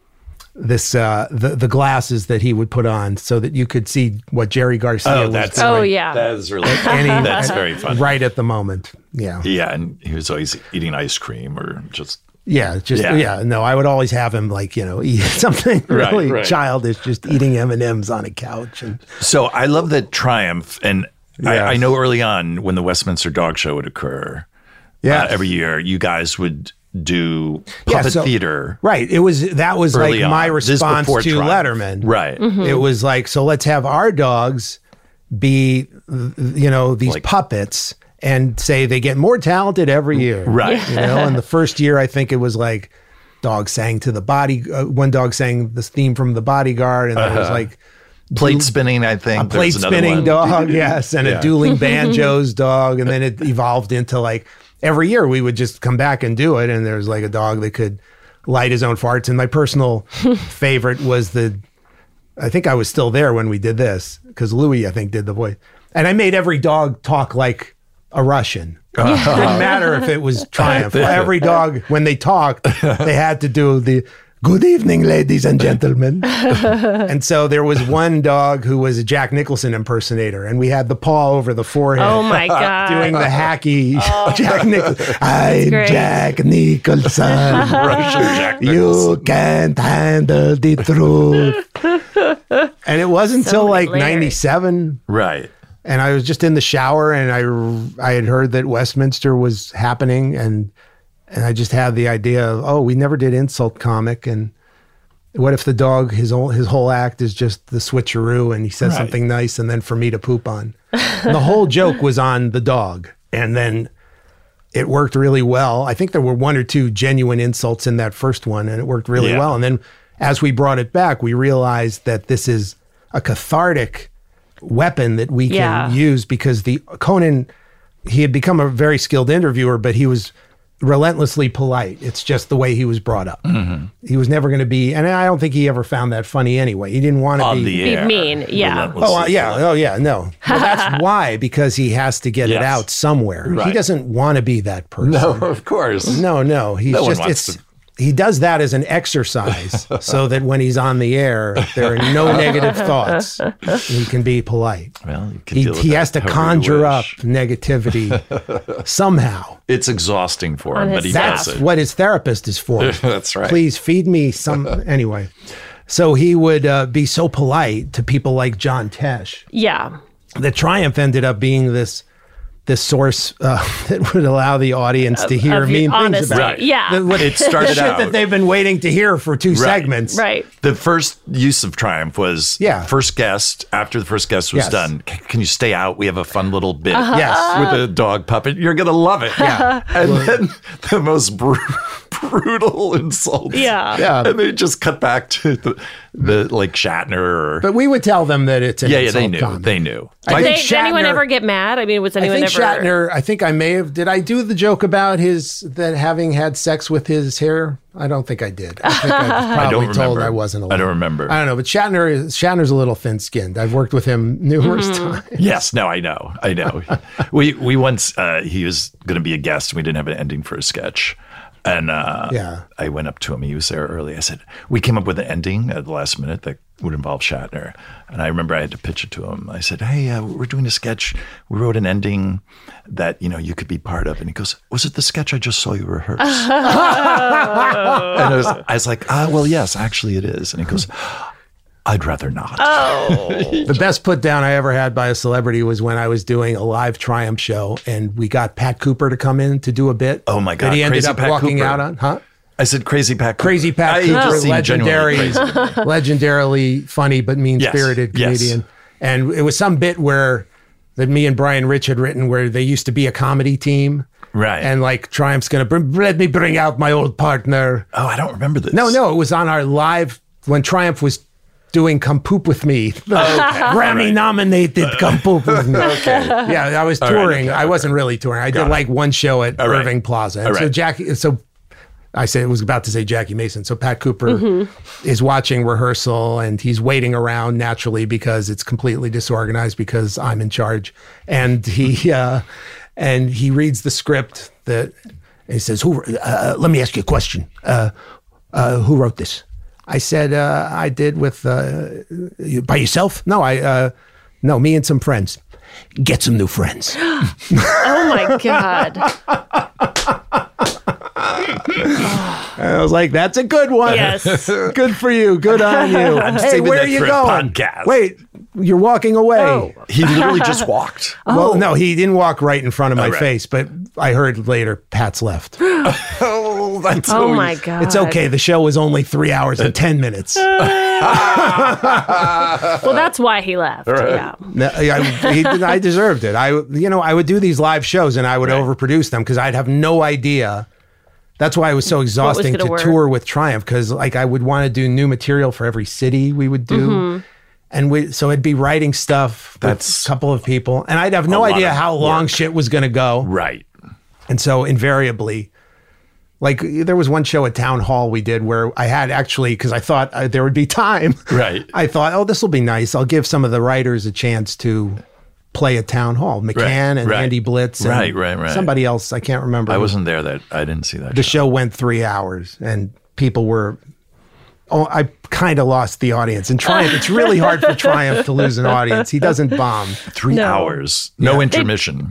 the glasses that he would put on so that you could see what Jerry Garcia was doing. Oh, yeah. That is really that's very funny. Right at the moment. Yeah. Yeah, and he was always eating ice cream or just... No, I would always have him eat something really childish, just eating M&Ms on a couch. So I love that Triumph, and I know early on when the Westminster Dog Show would occur every year, you guys would do puppet theater. Right. That was like my response to Letterman. Right. Mm-hmm. It was like, so let's have our dogs be, these like, puppets and say they get more talented every year. Right. And the first year, I think it was like dog sang to the one dog sang the theme from The Bodyguard, and there was like plate spinning, I think. A plate spinning dog, yes, and a dueling banjos dog, and then it evolved into like every year we would just come back and do it, and there was like a dog that could light his own farts. And my personal favorite was I think I was still there when we did this, because Louis, I think, did the voice. And I made every dog talk like a Russian. It didn't matter if it was Triumph. Every dog, when they talked, they had to do the "Good evening, ladies and gentlemen." And so there was one dog who was a Jack Nicholson impersonator, and we had the paw over the forehead. Oh my God. Doing the hacky Jack Nicholson. I'm Jack Nicholson. Russian Jack Nicholson. You can't handle the truth. And it wasn't until like 97. Right. And I was just in the shower, and I had heard that Westminster was happening, and I just had the idea of, we never did Insult Comic, and What if the dog, his whole act is just the switcheroo and he says something nice and then for me to poop on? The whole joke was on the dog. And then it worked really well. I think there were 1 or 2 genuine insults in that first one and it worked really well. And then as we brought it back, we realized that this is a cathartic weapon that we can use because Conan, he had become a very skilled interviewer, but he was relentlessly polite. It's just the way he was brought up. Mm-hmm. He was never going to be, and I don't think he ever found that funny anyway. He didn't want to be mean. Yeah. Oh, yeah. Oh, yeah. No. Well, that's why, because he has to get it out somewhere. Right. He doesn't want to be that person. No, of course. No. He's just, he does that as an exercise so that when he's on the air, there are no negative thoughts. He can be polite. Well, he has to conjure up negativity somehow. It's exhausting for him, but he does it. That's what his therapist is for. That's right. Please feed me some. Anyway, so he would be so polite to people like John Tesh. Yeah. The Triumph ended up being this source that would allow the audience to hear mean things about right. Yeah. It started out that they've been waiting to hear for 2 segments. Right. The first use of Triumph was first guest. After the first guest was done, can you stay out? We have a fun little bit with a dog puppet. You're going to love it. Yeah. And then the most brutal insults. Yeah. And they just cut back to the like Shatner. But we would tell them that it's an insult. They knew. Did anyone ever get mad? I mean, was anyone ever? Shatner, I think I may have. Did I do the joke about having had sex with his hair? I don't think I did. I think I probably told I wasn't allowed. I don't remember. I don't know, but Shatner's a little thin-skinned. I've worked with him numerous times. Yes, no, I know. We once, he was going to be a guest and we didn't have an ending for a sketch. And I went up to him. He was there early. I said, we came up with an ending at the last minute that would involve Shatner. And I remember I had to pitch it to him. I said, hey, we're doing a sketch. We wrote an ending that, you could be part of. And he goes, was it the sketch I just saw you rehearse? And I was like, well, yes, actually it is. And he goes, I'd rather not. Oh. The best put down I ever had by a celebrity was when I was doing a live Triumph show and we got Pat Cooper to come in to do a bit. Oh my God. That he ended Crazy up Pat walking Cooper. out on. Huh? I said Crazy Pat Cooper. Crazy Pat Cooper, legendarily funny but mean-spirited comedian. And it was some bit that me and Brian Rich had written where they used to be a comedy team. Right. And like Triumph's going to let me bring out my old partner. Oh, I don't remember this. No, it was on our live when Triumph was doing Come Poop With Me. Grammy nominated Come Poop With Me. Okay. Yeah, I was touring. I wasn't really touring. I did like one show at Irving Plaza. And so I was about to say Jackie Mason. So Pat Cooper is watching rehearsal and he's waiting around naturally because it's completely disorganized because I'm in charge. And he reads the script and he says, let me ask you a question. Who wrote this? I said, I did with, by yourself? No, no, me and some friends. Get some new friends. Oh my God. I was like, that's a good one. Yes. Good for you. Good on you. Hey, where are you going? Podcast. Wait, you're walking away. Oh. He literally just walked. Well, no, he didn't walk right in front of my face, but I heard later Pat's left. Oh my God. It's okay. The show was only 3 hours and 10 minutes. Well, that's why he left. Right. Yeah. I deserved it. I would do these live shows and I would overproduce them because I'd have no idea. That's why it was so exhausting to tour with Triumph because I would want to do new material for every city we would do. Mm-hmm. And so I'd be writing stuff with a couple of people and I'd have no idea how long shit was going to go. Right. And so invariably, like there was one show at Town Hall we did where I had actually, because I thought there would be time. Right. I thought, this will be nice. I'll give some of the writers a chance to play at Town Hall. McCann and Andy Blitz. And right. Somebody else, I can't remember. I wasn't there. I didn't see that. The show went 3 hours and people were... I kind of lost the audience. And Triumph, it's really hard for Triumph to lose an audience. He doesn't bomb. 3 hours. No intermission.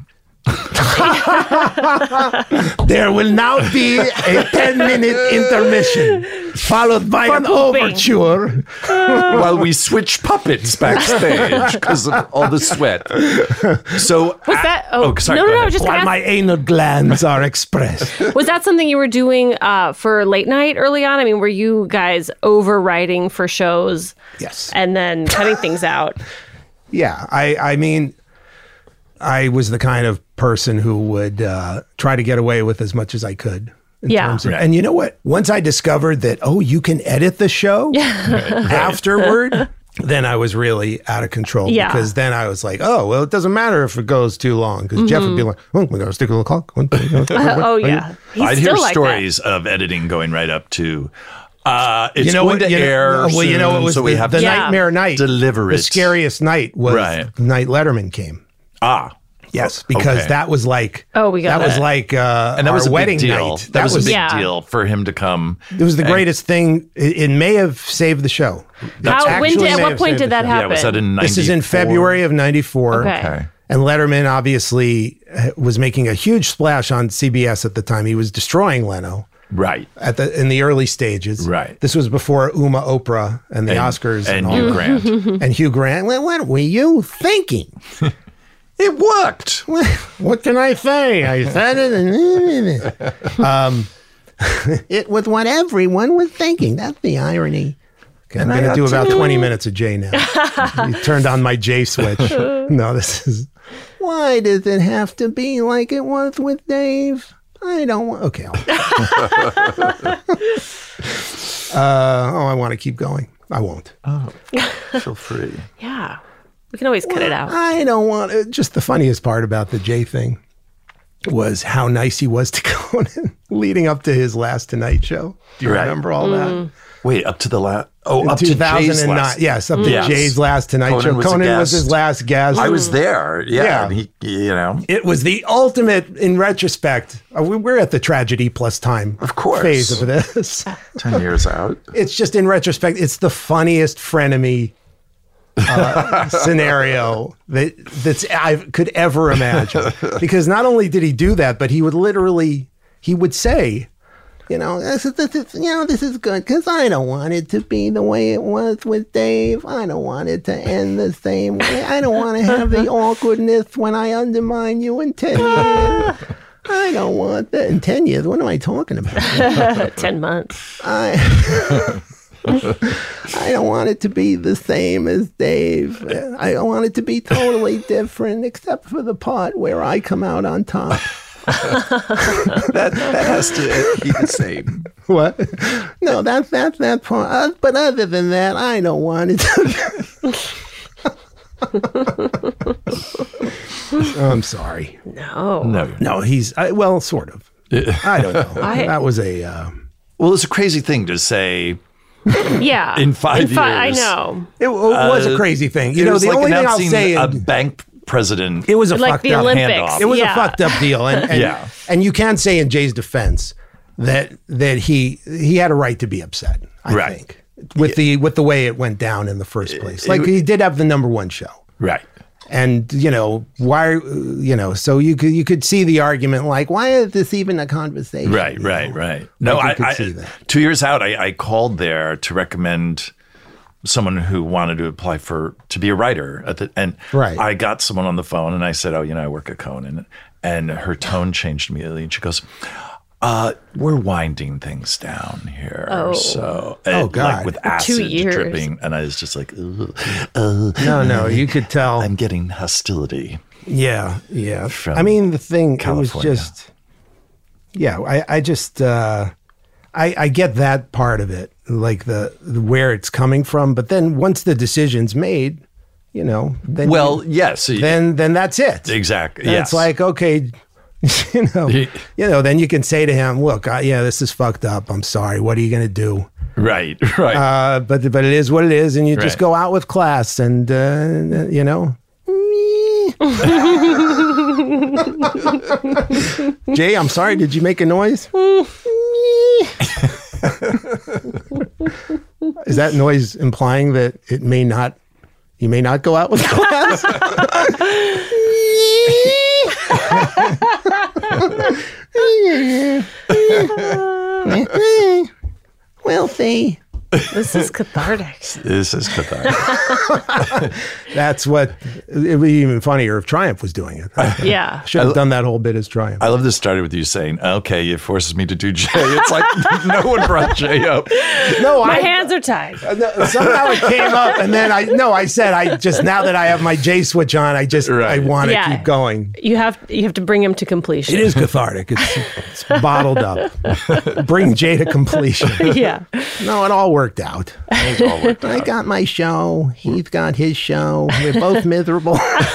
There will now be a 10-minute intermission, followed by an overture. While we switch puppets backstage because of all the sweat. So was that? Sorry. No. Just while my anal glands are expressed. Was that something you were doing for late night early on? I mean, were you guys overwriting for shows? Yes. And then cutting things out? Yeah. I mean, I was the kind of person who would try to get away with as much as I could. And you know what? Once I discovered that, you can edit the show afterward, then I was really out of control. Yeah. Because then I was like, it doesn't matter if it goes too long. Because Jeff would be like, we got to stick with the clock. Yeah. I'd hear stories of editing going right up to... it's going to air soon, you know, it was so we have the to nightmare night. Deliver it. The scariest night was the night Letterman came. Yes, because that was like and that was a wedding big deal. night. That was a big deal for him to come. It was the greatest thing. It may have saved the show. At what point did that happen? Yeah, was that in 94? This is in February of 94. Okay. And Letterman obviously was making a huge splash on CBS at the time. He was destroying Leno. Right. In the early stages. Right. This was before Uma Oprah and the Oscars. And Hugh Grant. And Hugh Grant. Well, what were you thinking? It worked. What can I say? I said it. It was what everyone was thinking. That's the irony. Okay, I'm going to do about 20 minutes of Jay now. You turned on my Jay switch. No, this is... Why does it have to be like it was with Dave? I don't want... Okay. I want to keep going. I won't. Oh, feel free. Yeah. We can always cut it out. I don't want to. Just the funniest part about the Jay thing was how nice he was to Conan leading up to his last Tonight Show. Do you remember all that? Wait, up to the last... In up 2009. to Jay's last... Yes, up to Jay's last Tonight Show. Conan was his last guest. I was there. Yeah. And he, It was the ultimate, in retrospect, we're at the tragedy plus time phase of this. 10 years out. It's just in retrospect, it's the funniest frenemy scenario that's I could ever imagine. Because not only did he do that, but he would say, this is good because I don't want it to be the way it was with Dave. I don't want it to end the same way. I don't want to have the awkwardness when I undermine you in 10 years. I don't want that in 10 years. What am I talking about? 10 months. I don't want it to be the same as Dave. I don't want it to be totally different, except for the part where I come out on top. that has to be the same. What? No, that's that part. But other than that, I don't want it to. I'm sorry. No. He's sort of. I don't know. That was a. Well, it's a crazy thing to say. Yeah. In 5 years. I know. It was a crazy thing. The only like thing I'll say a bank president. It was a like fucked the up Olympics. handoff. It was a fucked up deal, and you can say in Jay's defense that he had a right to be upset. I think with the way it went down in the first place. Like he did have the #1 show, right? And why? So you could see the argument like, why is this even a conversation? Right. No, I see that. 2 years out, I called there to recommend someone who wanted to apply to be a writer I got someone on the phone and I said, I work at Conan, and her tone changed immediately and she goes, we're winding things down here. God. Like with acid 2 years. dripping. And I was just like, no, you could tell. I'm getting hostility. Yeah. I mean, the thing, California. It was just, I just, I get that part of it, like the where it's coming from. But then once the decision's made, then yes. Then that's it. Exactly. And it's like, okay, then you can say to him, look, this is fucked up. I'm sorry. What are you going to do? Right. But it is what it is. And you just go out with class and, Jay, I'm sorry. Did you make a noise? Is that noise implying that you may not go out with class? See? This is cathartic. This is cathartic. That's what, it would be even funnier if Triumph was doing it. Yeah. Should have done that whole bit as Triumph. I love this started with you saying, okay, it forces me to do Jay. It's like no one brought Jay up. No, my hands are tied. Somehow it came up, and then I said, now that I have my J switch on, I want to keep going. You have to bring him to completion. It is cathartic. It's bottled up. Bring Jay to completion. Yeah. No, it all worked out. I got my show. He's got his show. We're both miserable.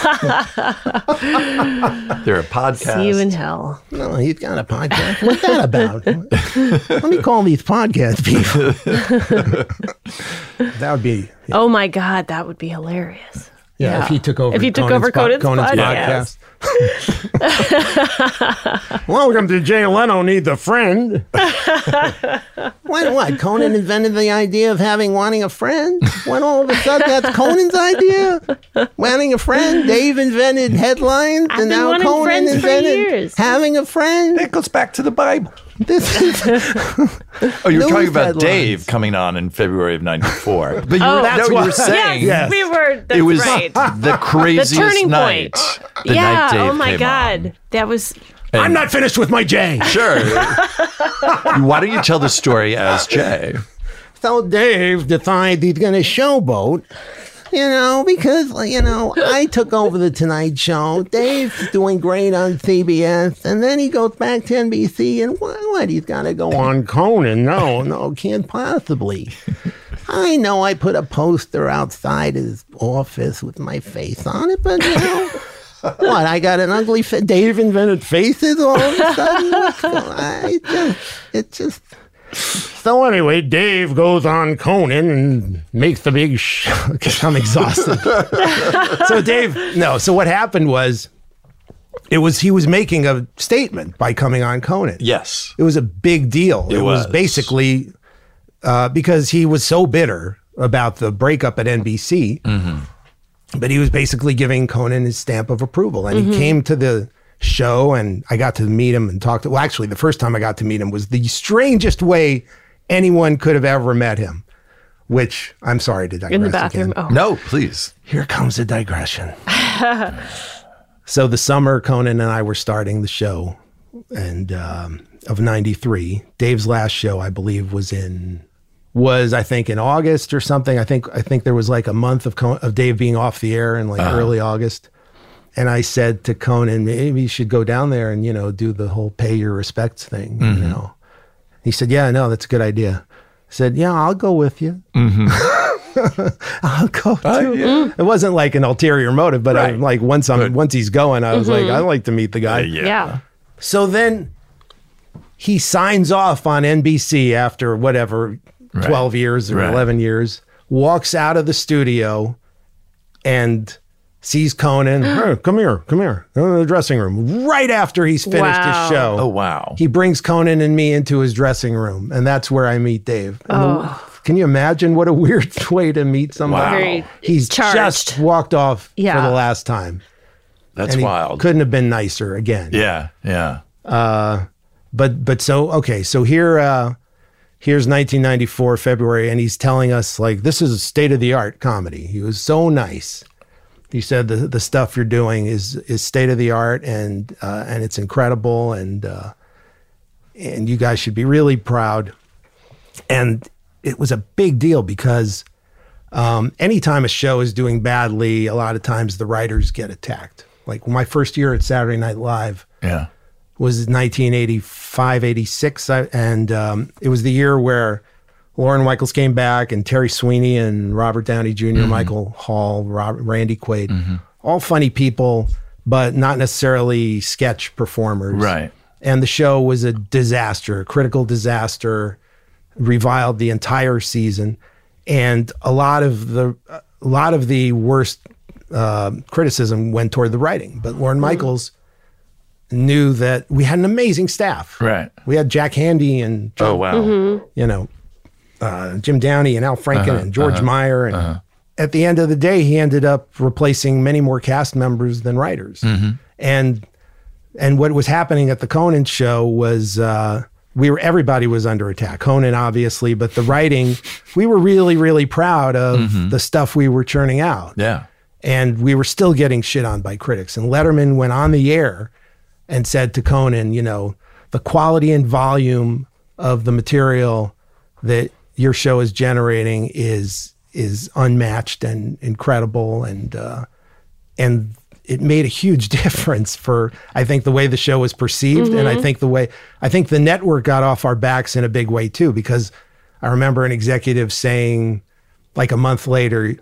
They're a podcast. See you in hell. No, he's got a podcast. What's that about? Let me call these podcast people. That would be. Yeah. Oh my God, that would be hilarious. Yeah, if he took over. Conan's podcast. Welcome to Jay Leno Needs a Friend. What? Conan invented the idea of wanting a friend? When all of a sudden that's Conan's idea? Wanting a friend? Dave invented headlines, and now Conan invented having a friend? It goes back to the Bible. This is you're talking about headlines. Dave coming on in February of '94. But you were saying yes, we were. That's it was right. the craziest the turning night. Point. The night Dave oh my God, on. that was. And I'm not finished with my Jay. Sure. Why don't you tell the story as Jay? So Dave decides he's going to showboat. Because, I took over the Tonight Show. Dave's doing great on CBS. And then he goes back to NBC. And what? He's got to go on Conan. No, can't possibly. I know I put a poster outside his office with my face on it, but, what? I got an ugly face. Dave invented faces all of a sudden? So anyway, Dave goes on Conan and makes the big I'm exhausted. So what happened was, he was making a statement by coming on Conan. Yes. It was a big deal. It was basically because he was so bitter about the breakup at NBC, but he was basically giving Conan his stamp of approval. And he came to the show, and I got to meet him and talk to. Well, actually, the first time I got to meet him was the strangest way anyone could have ever met him. Which I'm sorry to digress. In the bathroom. Again. Oh no, please. Here comes the digression. So the summer Conan and I were starting the show, and of '93. Dave's last show, I believe, was I think in August or something. I think there was like a month of Dave being off the air in early August. And I said to Conan, maybe you should go down there and, do the whole pay your respects thing, He said, yeah, no, that's a good idea. I said, yeah, I'll go with you. I'll go too. Yeah. It wasn't like an ulterior motive, but I'm like, once he's going, I was like, I'd like to meet the guy. Yeah. So then he signs off on NBC after 12 years or 11 years, walks out of the studio and sees Conan. Hey, come here. Go in the dressing room. Right after he's finished his show. Oh, wow. He brings Conan and me into his dressing room, and that's where I meet Dave. Can you imagine what a weird way to meet somebody? Wow. He's just walked off for the last time. That's wild. Couldn't have been nicer again. Yeah. So here's 1994 February, and he's telling us this is a state-of-the-art comedy. He was so nice. He said the stuff you're doing is state of the art and it's incredible and you guys should be really proud. And it was a big deal because anytime a show is doing badly, a lot of times the writers get attacked. Like my first year at Saturday Night Live was 1985, 86, and it was the year where Lorne Michaels came back, and Terry Sweeney and Robert Downey Jr., Michael Hall, Randy Quaid, all funny people, but not necessarily sketch performers. Right. And the show was a disaster, a critical disaster, reviled the entire season, and a lot of the worst criticism went toward the writing. But Lorne Michaels knew that we had an amazing staff. Right. We had Jack Handy and Jim Downey and Al Franken and George Meyer. And at the end of the day, he ended up replacing many more cast members than writers. And what was happening at the Conan show was everybody was under attack. Conan, obviously, but the writing, we were really, really proud of the stuff we were churning out. Yeah. And we were still getting shit on by critics. And Letterman went on the air and said to Conan, the quality and volume of the material that your show is generating is unmatched and incredible. And it made a huge difference for, I think, the way the show was perceived. And I think the network got off our backs in a big way too, because I remember an executive saying like a month later,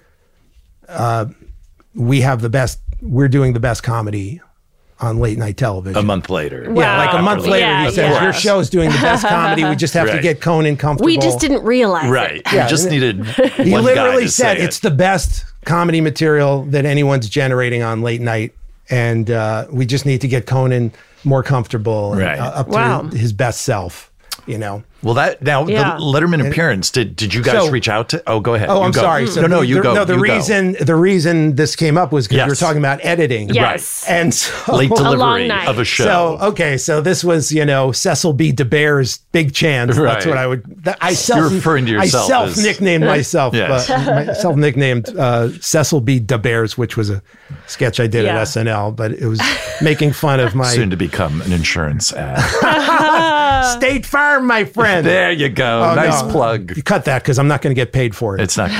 we're doing the best comedy on late night television. A month later. Wow. Yeah, like a month later, he says, your show's doing the best comedy. We just have to get Conan comfortable. We just didn't realize it. Right. Yeah, we just needed He one literally guy to said say it's the best comedy material that anyone's generating on late night. And we just need to get Conan more comfortable and up to his best self, Well, the Letterman appearance, did you guys reach out to? Oh, go ahead. Oh, I'm sorry. So you go. No, the reason this came up was because we were talking about editing. Yes. Right. And so late delivery of a show. So this was, Cecil B. DeBear's Big Chance. Right. That's what I would. You're referring to yourself. I self-nicknamed myself. Yes. Self-nicknamed Cecil B. DeBear's, which was a sketch I did at SNL, but it was making fun of my soon to become an insurance ad. State Farm, my friend. There you go. Nice plug. You cut that because I'm not going to get paid for it. It's not.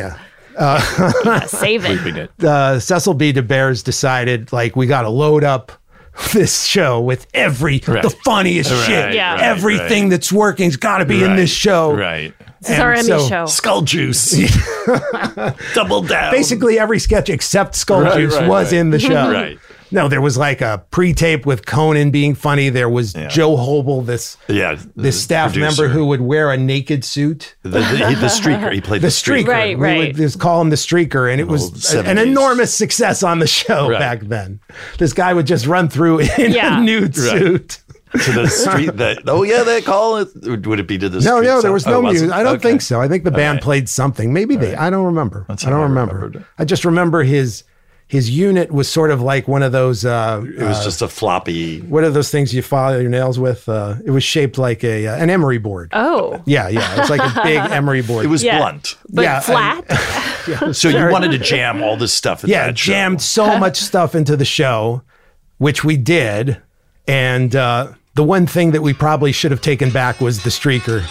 Save it. Cecil B. DeBear's decided, we got to load up this show with the funniest shit. Yeah. Everything that's working's got to be in this show. Right. This is our Emmy show. Skull Juice. Double down. Basically, every sketch except Skull Juice was in the show. Right. No, there was like a pre-tape with Conan being funny. There was Joe Hobel, this staff member who would wear a naked suit. The streaker. He played the streaker. Right. We would just call him the streaker, and it was an enormous success on the show back then. This guy would just run through in a nude suit. To the street they call it. Would it be to the street? No, there was no music. I don't think so. I think the band played something. Maybe I don't remember. I don't remember. I just remember his unit was sort of like one of those. It was just a floppy. What are those things you file your nails with? It was shaped like an emery board. Oh. Yeah. It's like a big emery board. It was blunt. But flat. So you wanted to jam all this stuff into that show. Jammed so much stuff into the show, which we did. And the one thing that we probably should have taken back was the streaker.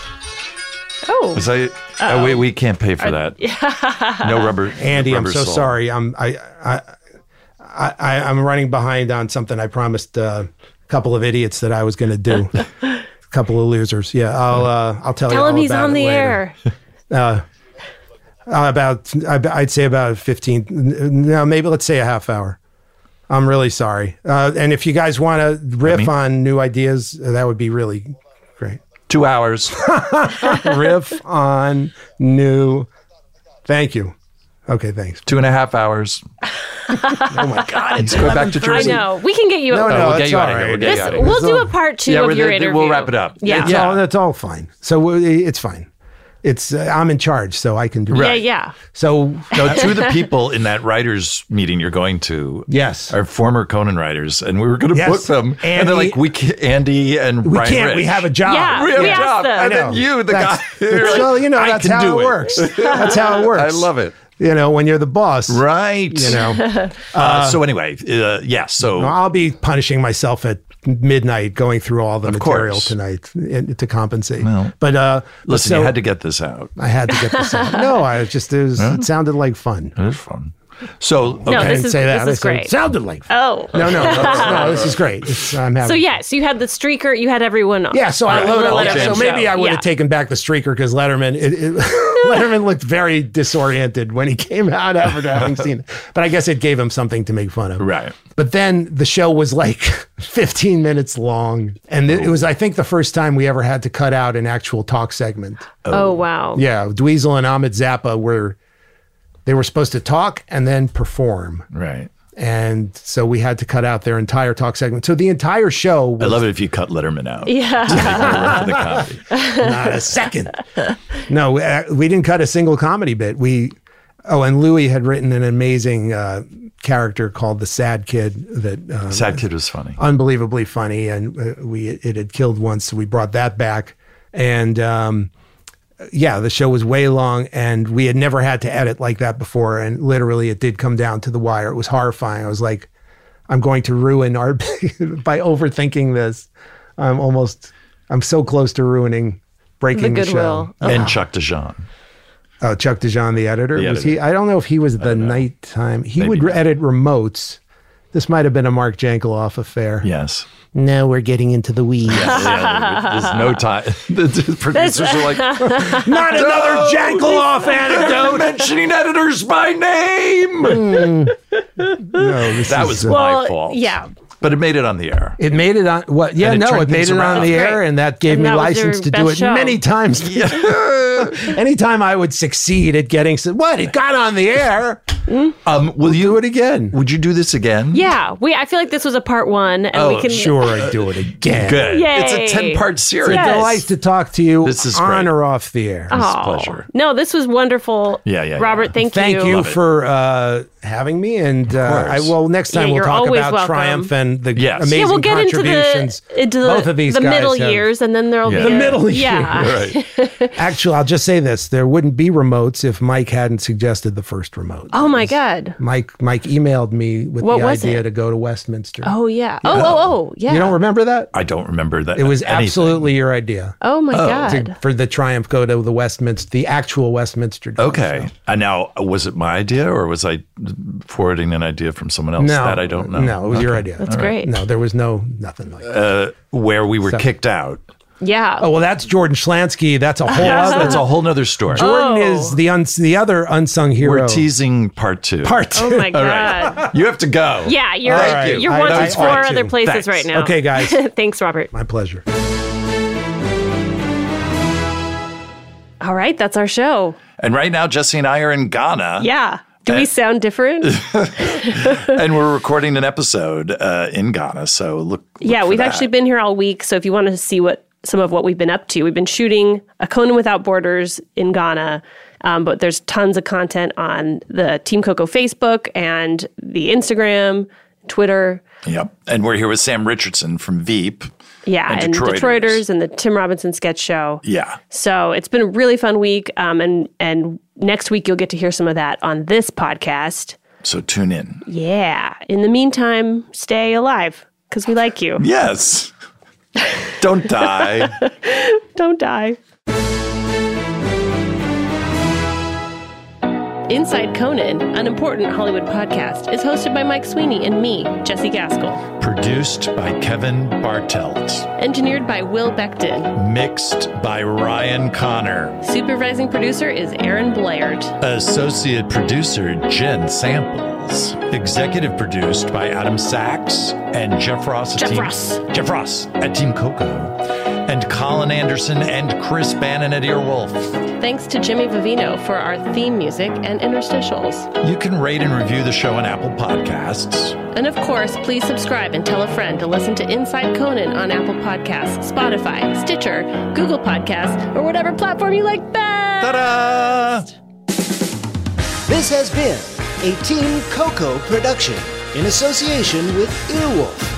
Oh. We can't pay for that. No rubber. Andy, rubber I'm so salt. sorry. I'm running behind on something I promised a couple of idiots that I was going to do. A couple of losers. Yeah, I'll tell you all him he's about on it the later. air. I'd say about 15. No, maybe let's say a half hour. I'm really sorry. And if you guys want to riff on new ideas, that would be really great. 2 hours. Riff on new. Thank you. Okay, thanks. 2.5 hours. Oh my God. Let's go back to Jersey. I know. We can get you. No, we'll get you out of here. We'll do a part 2 of your interview. We'll wrap it up. Yeah. That's all fine. So it's fine. It's I'm in charge, so I can do it. Yeah. So two of the people in that writers meeting you're going to, are former Conan writers, and we were going to book them, and they're like, Andy and we Brian can't. Rich. We have a job. Yeah, we have we a job, asked them. and then you, the guy. Well, that's how it works. That's how it works. I love it. When you're the boss, right? So anyway, So I'll be punishing myself at midnight, going through all the material tonight to compensate. Well, but listen, you had to get this out. I had to get this out. No, it sounded like fun. It is fun. So no, this is great. It sounded like fun. Oh no, this is great. I'm happy. So you had the streaker, you had everyone on. Yeah, so I loaded Letterman. So maybe I would have taken back the streaker because Letterman Letterman looked very disoriented when he came out after having seen it. But I guess it gave him something to make fun of. Right. But then the show was like 15 minutes long. And it was, I think, the first time we ever had to cut out an actual talk segment. Oh wow. Yeah, Dweezil and Ahmed Zappa were supposed to talk and then perform. Right. And so we had to cut out their entire talk segment. So the entire show was, I love it if you cut Letterman out. Yeah. The comedy. Not a second. No, we didn't cut a single comedy bit. Oh, and Louis had written an amazing character called the Sad Kid. Sad Kid was funny, unbelievably funny, and it had killed once, so we brought that back. And the show was way long, and we had never had to edit like that before. And literally, it did come down to the wire. It was horrifying. I was like, I'm going to ruin our by overthinking this. I'm so close to breaking the show. And Chuck DeJean. Oh, Chuck DeJean, the editor. Was he? I don't know if he was the nighttime. He would edit remotes. This might have been a Mark Jankeloff affair. Yes. Now we're getting into the weeds. There's no time. The producers are like, not another Jankeloff anecdote. Mentioning editors by name. No, that was my fault. Yeah. But it made it on the air. It made it on what? Yeah, it made it on the air, and that gave me license to do it many times. Anytime I would succeed at getting it got on the air. Will you do it again? Would you do this again? Yeah, I feel like this was a part 1, and we can. Sure, I'd do it again. Good. Yay. It's a 10-part series. It's a delight to talk to you. This is on great. or off the air. It's a pleasure. No, this was wonderful. Yeah. Robert, thank you. Thank you for having me. And next time we'll talk about welcome. Triumph and the amazing we'll get contributions. into both of these the guys middle have. years, and then there'll be the middle years. Yeah. Right. Actually, I'll just say this: there wouldn't be remotes if Mike hadn't suggested the first remote. Oh my God! Mike emailed me with the idea to go to Westminster. Oh yeah. Oh yeah. You don't remember that? I don't remember that. It was absolutely your idea. Oh my God! For the Triumph, go to the Westminster, the actual Westminster. Okay. And now, was it my idea, or was I forwarding an idea from someone else that I don't know? No, it was your idea. That's great. No, there was nothing like that. Where we were kicked out. Yeah. Oh, well, that's Jordan Schlansky. That's a whole other. That's a whole nother story. Jordan is the other unsung hero. We're teasing part 2. Oh my God. Right. You have to go. Yeah, you're one to 4 other places right now. Okay, guys. Thanks, Robert. My pleasure. All right, that's our show. And right now, Jesse and I are in Ghana. Yeah. Do we sound different? And we're recording an episode in Ghana, so look we've actually been here all week, so if you want to see some of what we've been up to, we've been shooting A Conan Without Borders in Ghana, but there's tons of content on the Team Coco Facebook and the Instagram, Twitter. Yep, and we're here with Sam Richardson from Veep. Yeah, and Detroiters and the Tim Robinson Sketch Show. Yeah. So it's been a really fun week, and next week you'll get to hear some of that on this podcast. So tune in. Yeah. In the meantime, stay alive, because we like you. Yes. Don't die. Don't die. Inside Conan, an important Hollywood podcast, is hosted by Mike Sweeney and me, Jesse Gaskell. Produced by Kevin Bartelt. Engineered by Will Beckton. Mixed by Ryan Connor. Supervising producer is Aaron Blaird. Associate producer Jen Samples. Executive produced by Adam Sachs and Jeff Ross at Team Coco. And Colin Anderson and Chris Bannon at Earwolf. Thanks to Jimmy Vivino for our theme music and interstitials. You can rate and review the show on Apple Podcasts. And of course, please subscribe and tell a friend to listen to Inside Conan on Apple Podcasts, Spotify, Stitcher, Google Podcasts, or whatever platform you like best. Ta-da! This has been a Team Coco production in association with Earwolf.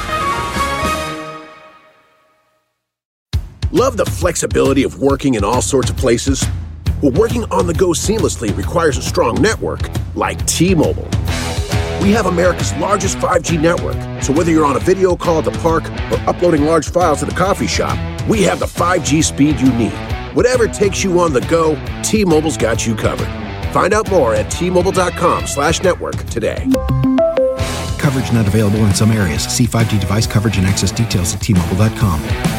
Love the flexibility of working in all sorts of places? Well, working on the go seamlessly requires a strong network like T-Mobile. We have America's largest 5G network, so whether you're on a video call at the park or uploading large files at a coffee shop, we have the 5G speed you need. Whatever takes you on the go, T-Mobile's got you covered. Find out more at T-Mobile.com/network today. Coverage not available in some areas. See 5G device coverage and access details at T-Mobile.com.